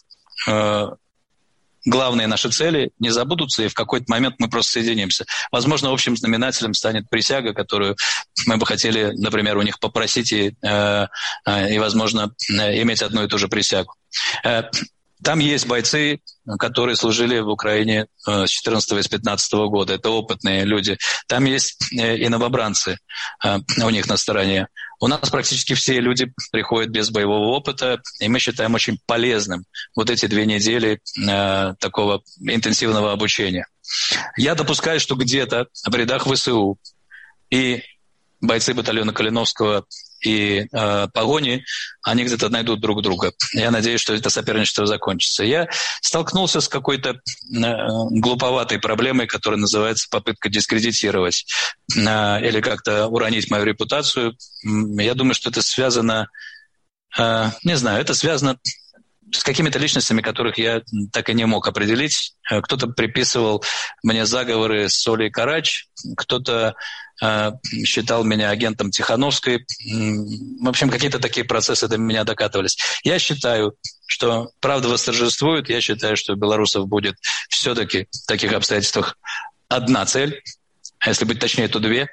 главные наши цели не забудутся, и в какой-то момент мы просто соединимся. Возможно, общим знаменателем станет присяга, которую мы бы хотели, например, у них попросить и, э, и возможно, иметь одну и ту же присягу. Там есть бойцы, которые служили в Украине с четырнадцатого и с пятнадцатого года. Это опытные люди. Там есть и новобранцы у них на стороне. У нас практически все люди приходят без боевого опыта, и мы считаем очень полезным вот эти две недели такого интенсивного обучения. Я допускаю, что где-то в рядах ВСУ и бойцы батальона Калиновского и э, погони, они где-то найдут друг друга. Я надеюсь, что это соперничество закончится. Я столкнулся с какой-то э, глуповатой проблемой, которая называется попытка дискредитировать э, или как-то уронить мою репутацию. Я думаю, что это связано, э, не знаю, это связано с какими-то личностями, которых я так и не мог определить. Кто-то приписывал мне заговоры с Олей Карач, кто-то э, считал меня агентом Тихановской. В общем, какие-то такие процессы до меня докатывались. Я считаю, что правда восторжествует. Я считаю, что у белорусов будет все-таки в таких обстоятельствах одна цель, а если быть точнее, то две.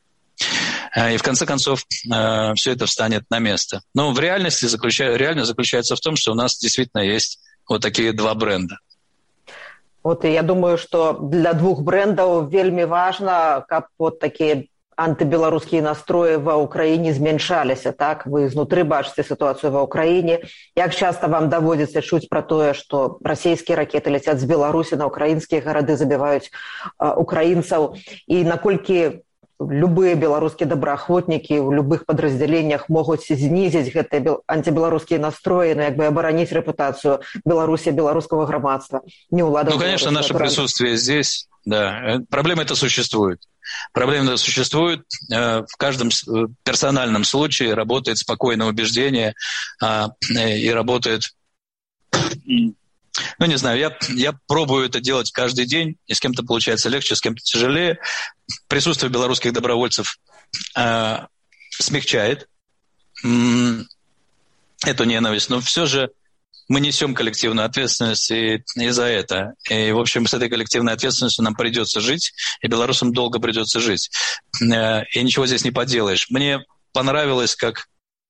И в конце концов э, все это встанет на место. Но в реальности заключа... реально заключается в том, что у нас действительно есть вот такие два бренда. Вот и я думаю, что для двух брендов вельми важно, как вот такие антыбеларускія настроі ва ўкраіне змяншаліся, так? Вы знутры бачыце сітуацыю ва ўкраіне. Як часта вам даводзіцца чуць пра тое, што расійскія ракеты ляцяць з Беларусі на ўкраінскія гарады, забіваюць а, украінцаў, і наколькі любые беларускія добраахвотнікі ў любых падраздзяленнях могуць знізіць гэтыя антибеларускія настроі, ну, як бы абараніць рэпутацыю Беларусі, беларускага грамадства. Не ўлада. Ну, конечно, наше присутствие здесь, да, проблема это существует. Проблема это существует. В каждом персональном случае работает спокойное убеждение и работает Ну, не знаю, я, я пробую это делать каждый день, и с кем-то получается легче, с кем-то тяжелее. Присутствие белорусских добровольцев э, смягчает э, эту ненависть, но все же мы несем коллективную ответственность и, и за это. И, в общем, с этой коллективной ответственностью нам придется жить, и белорусам долго придется жить. Э, и ничего здесь не поделаешь. Мне понравилось, как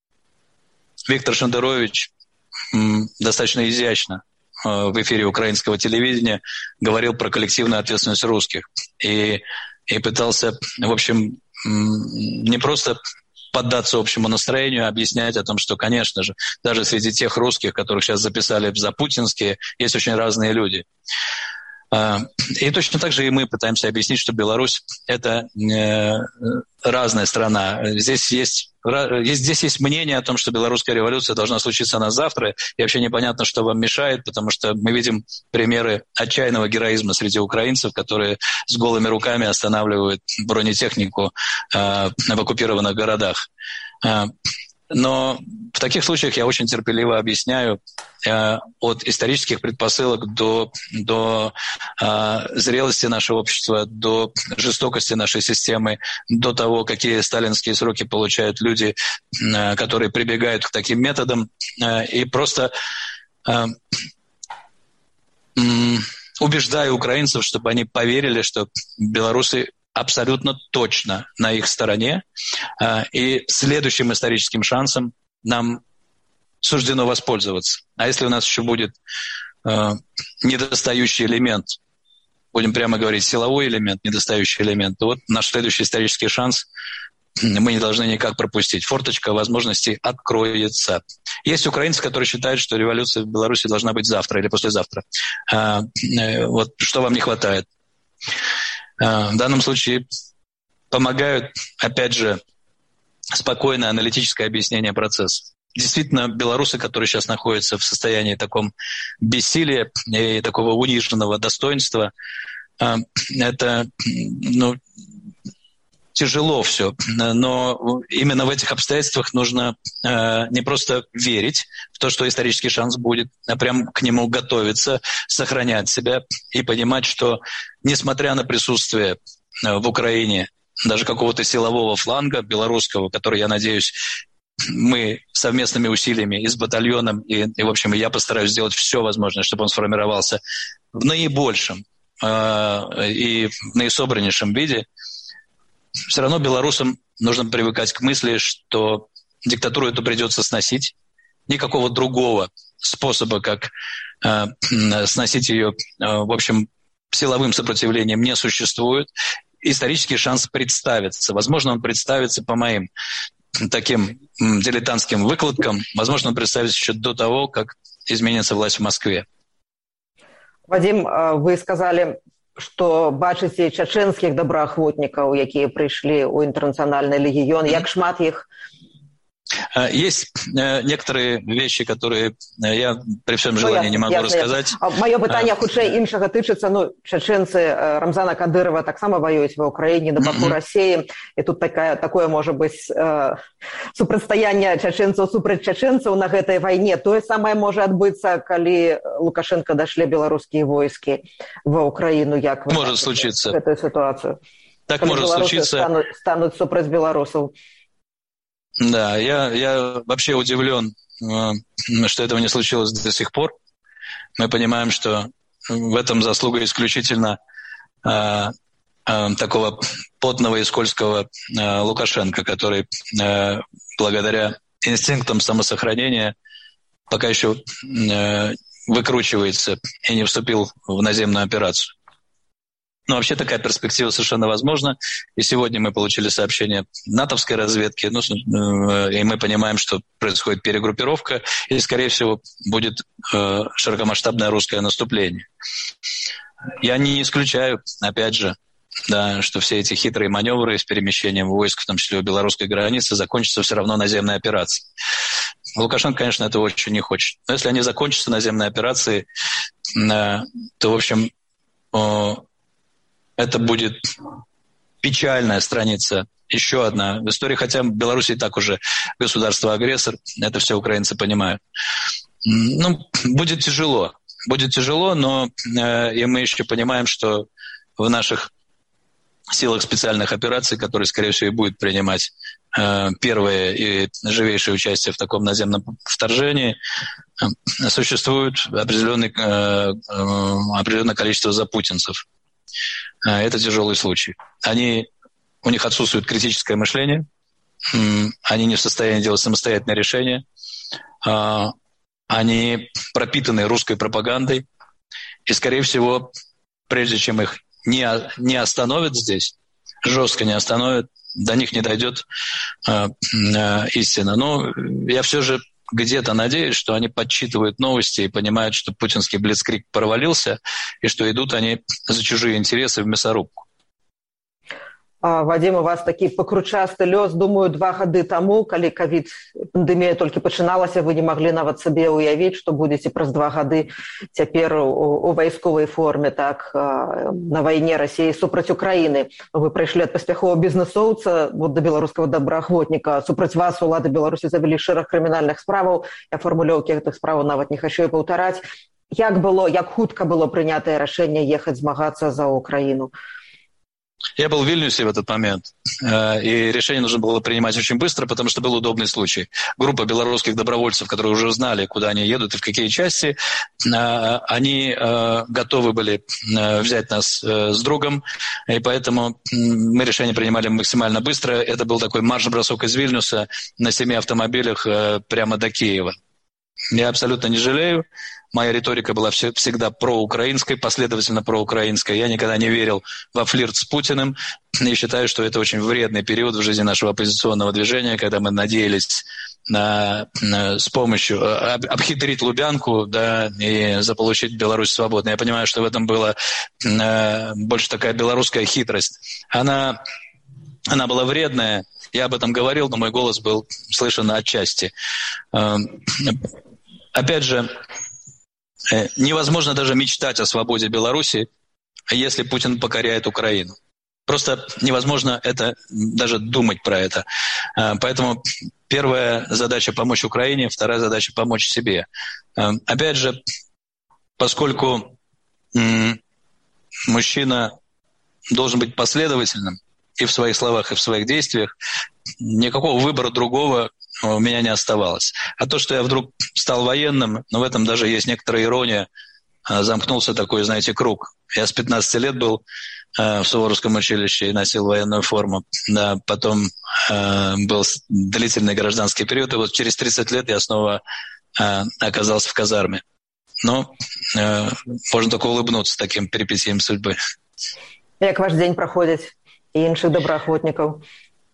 Виктор Шендерович э, достаточно изящно в эфире украинского телевидения говорил про коллективную ответственность русских. И, и пытался, в общем, не просто поддаться общему настроению, а объяснять о том, что, конечно же, даже среди тех русских, которых сейчас записали за путинские, есть очень разные люди. И точно так же и мы пытаемся объяснить, что Беларусь – это разная страна. Здесь есть, здесь есть мнение о том, что белорусская революция должна случиться на завтра, и вообще непонятно, что вам мешает, потому что мы видим примеры отчаянного героизма среди украинцев, которые с голыми руками останавливают бронетехнику в оккупированных городах. Но в таких случаях я очень терпеливо объясняю э, от исторических предпосылок до, до э, зрелости нашего общества, до жестокости нашей системы, до того, какие сталинские сроки получают люди, э, которые прибегают к таким методам, э, и просто э, э, убеждаю украинцев, чтобы они поверили, что белорусы абсолютно точно на их стороне. И следующим историческим шансом нам суждено воспользоваться. А если у нас еще будет недостающий элемент, будем прямо говорить, силовой элемент, недостающий элемент, то вот наш следующий исторический шанс мы не должны никак пропустить. Форточка возможностей откроется. Есть украинцы, которые считают, что революция в Беларуси должна быть завтра или послезавтра. Вот что вам не хватает? В данном случае помогают, опять же, спокойное аналитическое объяснение процесса. Действительно, белорусы, которые сейчас находятся в состоянии таком бессилия и такого униженного достоинства, это, ну, тяжело все. Но именно в этих обстоятельствах нужно не просто верить в то, что исторический шанс будет, а прям к нему готовиться, сохранять себя и понимать, что несмотря на присутствие в Украине даже какого-то силового фланга белорусского, который, я надеюсь, мы совместными усилиями и с батальоном, и, и в общем, я постараюсь сделать все возможное, чтобы он сформировался в наибольшем э, и в наисобраннейшем виде, все равно белорусам нужно привыкать к мысли, что диктатуру эту придется сносить. Никакого другого способа, как э, сносить ее, э, в общем, силовым сопротивлением не существует. Исторический шанс представится. Возможно, он представится по моим таким дилетантским выкладкам. Возможно, он представится еще до того, как изменится власть в Москве. Вадим, вы сказали, што бачыце чачэнскіх добраахвотнікаў, якія прыйшлі ў інтэрнацыянальны легіён. Як шмат іх? Есть некоторые вещи, которые я при всем желании ну, ясно, не могу ясно, рассказать. Ясно. Мое пытанне хутчэй іншага тычыцца, ну, чачэнцы Рамзана Кадырова таксама ваююць ва Ўкраіне на баку mm-hmm. Расіі, і тут такая, такое можа быць э, супрацьстаянне чачэнцаў супраць чачэнцаў на гэтай вайне. Тое самае можа адбыцца, калі Лукашенко дашле беларускія войскі ва Ўкраіну. Як вы может случиться гэтую сітуацыю? Так калі может случиться. Станут, станут супраць беларусаў. Да, я, я вообще удивлен, что этого не случилось до сих пор. Мы понимаем, что в этом заслуга исключительно э, э, такого потного и скользкого э, Лукашенко, который э, благодаря инстинктам самосохранения пока еще э, выкручивается и не вступил в наземную операцию. Но вообще такая перспектива совершенно возможна. И сегодня мы получили сообщение натовской разведки, ну, и мы понимаем, что происходит перегруппировка, и, скорее всего, будет э, широкомасштабное русское наступление. Я не исключаю, опять же, да, что все эти хитрые маневры с перемещением войск, в том числе у белорусской границы, закончатся все равно наземной операцией. Лукашенко, конечно, этого очень не хочет. Но если они закончатся наземной операцией, э, то, в общем, э, это будет печальная страница, еще одна в истории, хотя Беларусь и так уже государство-агрессор, это все украинцы понимают. Ну, будет тяжело. будет тяжело, но и мы еще понимаем, что в наших силах специальных операций, которые, скорее всего, и будет принимать первое и живейшее участие в таком наземном вторжении, существует определенный, определенное количество запутинцев. Это тяжелый случай. Они, у них отсутствует критическое мышление, они не в состоянии делать самостоятельное решение, они пропитаны русской пропагандой, и, скорее всего, прежде чем их не, не остановят здесь, жестко не остановят, до них не дойдет э, э, истина. Но я все же где-то надеюсь, что они подсчитывают новости и понимают, что путинский блицкриг провалился, и что идут они за чужие интересы в мясорубку. Вадим, у вас такі пакручасты лёс. Думаю, два гады таму, калі ковід-пандэмія толькі пачыналася, вы не маглі нават сабе ўявіць, што будзеце праз два гады цяпер у, у вайсковай форме, так, на вайне Расіі супраць Украіны. Вы прыйшлі ад паспяховага бізнесоўца вот, да беларускага добраахвотніка. Супраць вас улады Беларусі завялі шэраг крымінальных справаў. Я фармулёўкі гэтых справаў нават не хачу і паўтараць. Як было, як хутка было прынятае рашэнне ехаць змагацца за Украіну? Я был в Вильнюсе в этот момент, и решение нужно было принимать очень быстро, потому что был удобный случай. Группа белорусских добровольцев, которые уже знали, куда они едут и в какие части, они готовы были взять нас с другом, и поэтому мы решение принимали максимально быстро. Это был такой марш-бросок из Вильнюса на семи автомобилях прямо до Киева. Я абсолютно не жалею. Моя риторика была всегда проукраинской, последовательно проукраинской. Я никогда не верил во флирт с Путиным и считаю, что это очень вредный период в жизни нашего оппозиционного движения, когда мы надеялись на, на, с помощью об, обхитрить Лубянку, да, и заполучить Беларусь свободной. Я понимаю, что в этом была э, больше такая белорусская хитрость. Она, она была вредная. Я об этом говорил, но мой голос был слышен отчасти. Э, опять же, невозможно даже мечтать о свободе Беларуси, если Путин покоряет Украину. Просто невозможно это, даже думать про это. Поэтому первая задача – помочь Украине, вторая задача – помочь себе. Опять же, поскольку мужчина должен быть последовательным и в своих словах, и в своих действиях, никакого выбора другого у меня не оставалось. А то, что я вдруг стал военным, ну, в этом даже есть некоторая ирония. Замкнулся такой, знаете, круг. Я с пятнадцати лет был в Суворовском училище и носил военную форму. Да, потом э, был длительный гражданский период, и вот через тридцать лет я снова э, оказался в казарме. Но э, можно только улыбнуться таким перипетиям судьбы. Як ваш день проходит и інших доброохотников?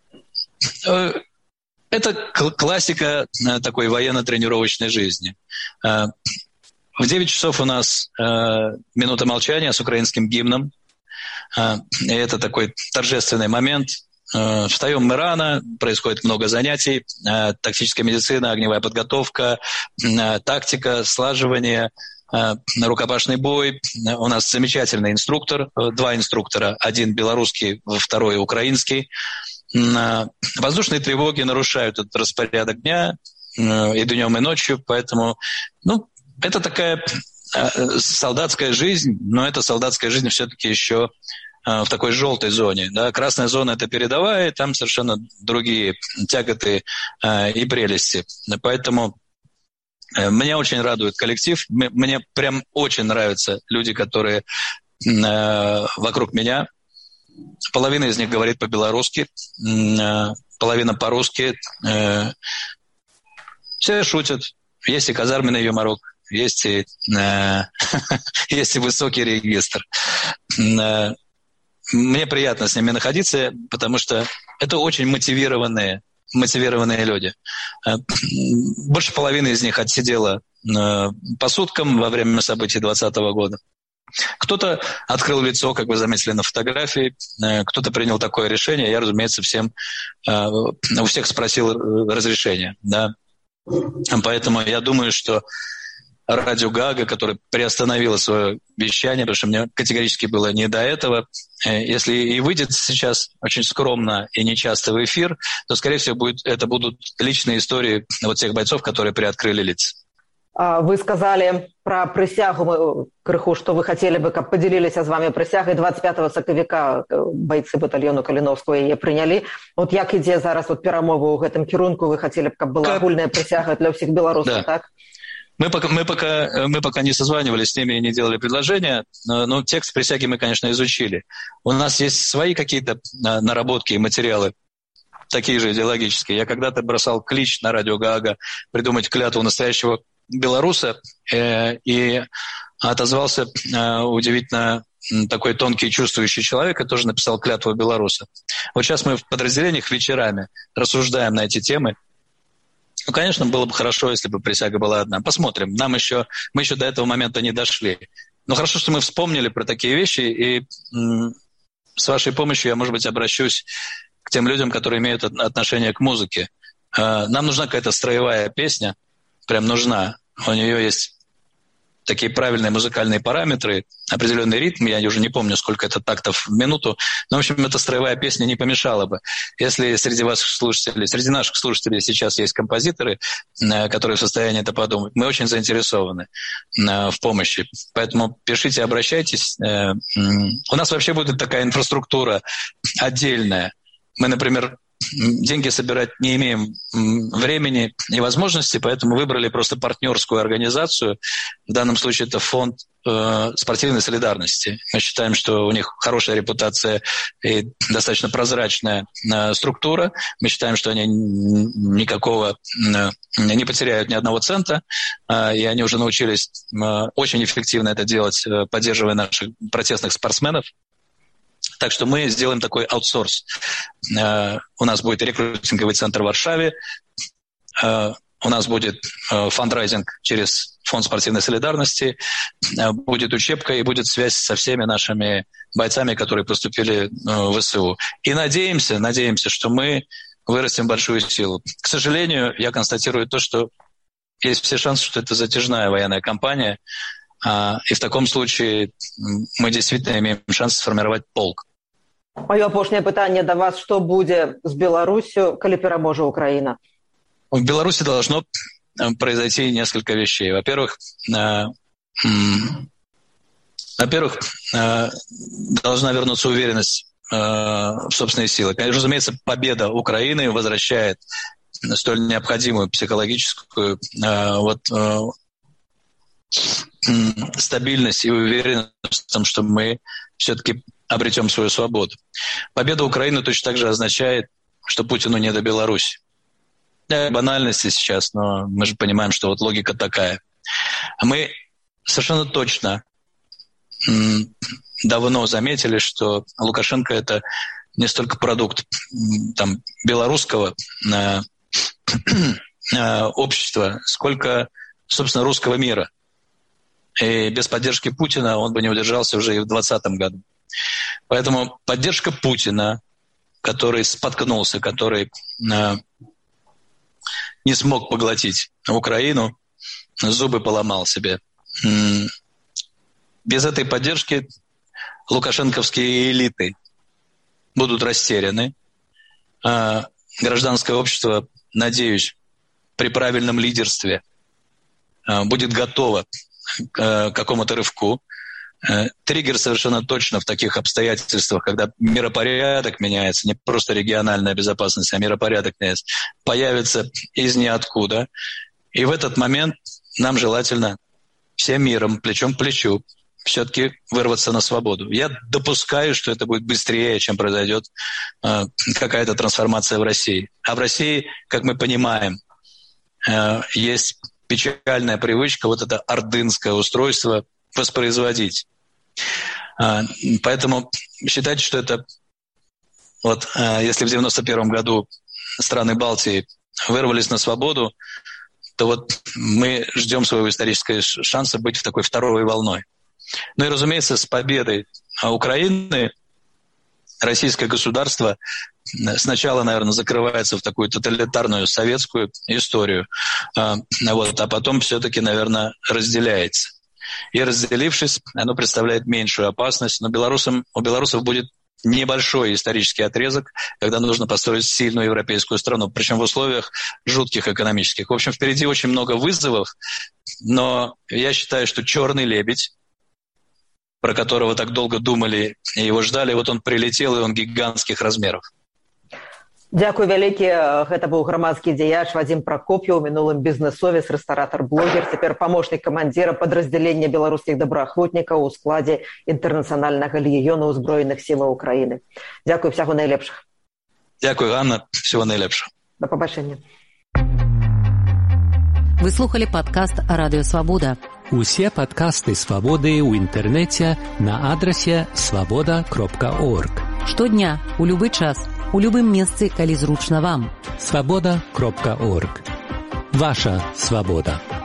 Это классика такой военно-тренировочной жизни. В девять часов у нас минута молчания с украинским гимном. И это такой торжественный момент. Встаем мы рано, происходит много занятий. Тактическая медицина, огневая подготовка, тактика, слаживание, рукопашный бой. У нас замечательный инструктор, два инструктора, один белорусский, второй украинский. Воздушные тревоги нарушают этот распорядок дня и днем, и ночью, поэтому, ну, это такая солдатская жизнь, но эта солдатская жизнь все-таки еще в такой желтой зоне. Да? Красная зона – это передовая, и там совершенно другие тяготы и прелести. Поэтому меня очень радует коллектив, мне прям очень нравятся люди, которые вокруг меня. Половина из них говорит по-белорусски, половина по-русски. Все шутят. Есть и казарменный юморок, есть и, есть и высокий регистр. Мне приятно с ними находиться, потому что это очень мотивированные, мотивированные люди. Больше половины из них отсидела по суткам во время событий двадцатого года. Кто-то открыл лицо, как вы заметили на фотографии, кто-то принял такое решение. Я, разумеется, всем, у всех спросил разрешения. Да? Поэтому я думаю, что радио Гага, которое приостановило свое вещание, потому что мне категорически было не до этого, если и выйдет сейчас очень скромно и нечасто в эфир, то, скорее всего, будет, это будут личные истории вот тех бойцов, которые приоткрыли лица. Вы сказали про присягу, крыху, что вы хотели бы, каб поделились с вами присягой. двадцать пятого сакавіка бойцы батальону Калиновского ее приняли. Вот як ідзе зараз вот перамовы ў гэтым кірунку, вы хотели бы, каб была агульная присяга для всех белорусов, да. Так? Мы пока, мы, пока, мы пока не созванивались с ними и не делали предложения, но текст присяги мы, конечно, изучили. У нас есть свои какие-то наработки и материалы, такие же идеологические. Я когда-то бросал клич на радио Гаага придумать клятву настоящего белоруса, э, и отозвался э, удивительно такой тонкий чувствующий человек, и тоже написал клятву белоруса. Вот сейчас мы в подразделениях вечерами рассуждаем на эти темы. Ну, конечно, было бы хорошо, если бы присяга была одна. Посмотрим. Нам еще, мы еще до этого момента не дошли. Но хорошо, что мы вспомнили про такие вещи, и м- с вашей помощью я, может быть, обращусь к тем людям, которые имеют отношение к музыке. Э, нам нужна какая-то строевая песня, прям нужна. У нее есть такие правильные музыкальные параметры, определенный ритм, я уже не помню, сколько это тактов в минуту, но, в общем, эта строевая песня не помешала бы. Если среди ваших слушателей, среди наших слушателей сейчас есть композиторы, которые в состоянии это подумать, мы очень заинтересованы в помощи. Поэтому пишите, обращайтесь. У нас вообще будет такая инфраструктура отдельная. Мы, например, деньги собирать не имеем времени и возможности, поэтому выбрали просто партнерскую организацию. В данном случае это фонд э, спортивной солидарности. Мы считаем, что у них хорошая репутация и достаточно прозрачная э, структура. Мы считаем, что они никакого э, не потеряют ни одного цента, э, и они уже научились э, очень эффективно это делать, э, поддерживая наших протестных спортсменов. Так что мы сделаем такой аутсорс. Uh, у нас будет рекрутинговый центр в Варшаве, uh, у нас будет uh, фандрайзинг через Фонд спортивной солидарности, uh, будет учебка и будет связь со всеми нашими бойцами, которые поступили uh, в ВСУ. И надеемся, надеемся, что мы вырастем большую силу. К сожалению, я констатирую то, что есть все шансы, что это затяжная военная кампания, uh, и в таком случае мы действительно имеем шанс сформировать полк. Мое апошняе пытанне до вас, что будет с Беларусью, коли пераможа Украина? В Беларуси должно произойти несколько вещей. Во-первых, э, э, во-первых, э, должна вернуться уверенность э, в собственные силы. Конечно, разумеется, победа Украины возвращает столь необходимую психологическую э, вот, э, э, стабильность и уверенность в том, что мы все-таки обретем свою свободу. Победа Украины точно так же означает, что Путину не до Беларуси. Банальности сейчас, но мы же понимаем, что вот логика такая. Мы совершенно точно м, давно заметили, что Лукашенко — это не столько продукт м, там, белорусского э, э, общества, сколько, собственно, русского мира. И без поддержки Путина он бы не удержался уже и в двадцатом году. Поэтому поддержка Путина, который споткнулся, который э, не смог поглотить Украину, зубы поломал себе. Без этой поддержки лукашенковские элиты будут растеряны. Э, гражданское общество, надеюсь, при правильном лидерстве э, будет готово к э, какому-то рывку. Триггер совершенно точно в таких обстоятельствах, когда миропорядок меняется, не просто региональная безопасность, а миропорядок меняется, появится из ниоткуда. И в этот момент нам желательно всем миром, плечом к плечу, все-таки вырваться на свободу. Я допускаю, что это будет быстрее, чем произойдет э, какая-то трансформация в России. А в России, как мы понимаем, э, есть печальная привычка, вот это ордынское устройство, воспроизводить. Поэтому считайте, что это вот если в девяносто первом году страны Балтии вырвались на свободу, то вот мы ждем своего исторического шанса быть в такой второй волной. Ну и, разумеется, с победой Украины российское государство сначала, наверное, закрывается в такую тоталитарную советскую историю, вот, а потом все-таки, наверное, разделяется. И разделившись, оно представляет меньшую опасность, но белорусам, у белорусов будет небольшой исторический отрезок, когда нужно построить сильную европейскую страну, причем в условиях жутких экономических. В общем, впереди очень много вызовов, но я считаю, что «Черный лебедь», про которого так долго думали и его ждали, вот он прилетел, и он гигантских размеров. Дзякуй вялікі. Гэта быў грамадскі дзеяч Вадзім Пракоп'еў, у мінулым бізнесовец, рэстаратар-блогер, цяпер памочнік камандзіра падраздзялення беларускіх добраахвотнікаў у складзе інтэрнацыянальнага легіёну ўзброеных сілаў Украіны. Дзякуй, всяго найлепшага. Дзякуй, Ганна, всего найлепшага. Да пабачэння. Вы слухали падкаст Радыё Свабода. Усе падкасты Свабоды ў інтэрнэце на адрасе свабода кропка орг. Штодня, у любы час, у любым месцы, калі зручна вам. свабода кропка орг. Ваша свабода.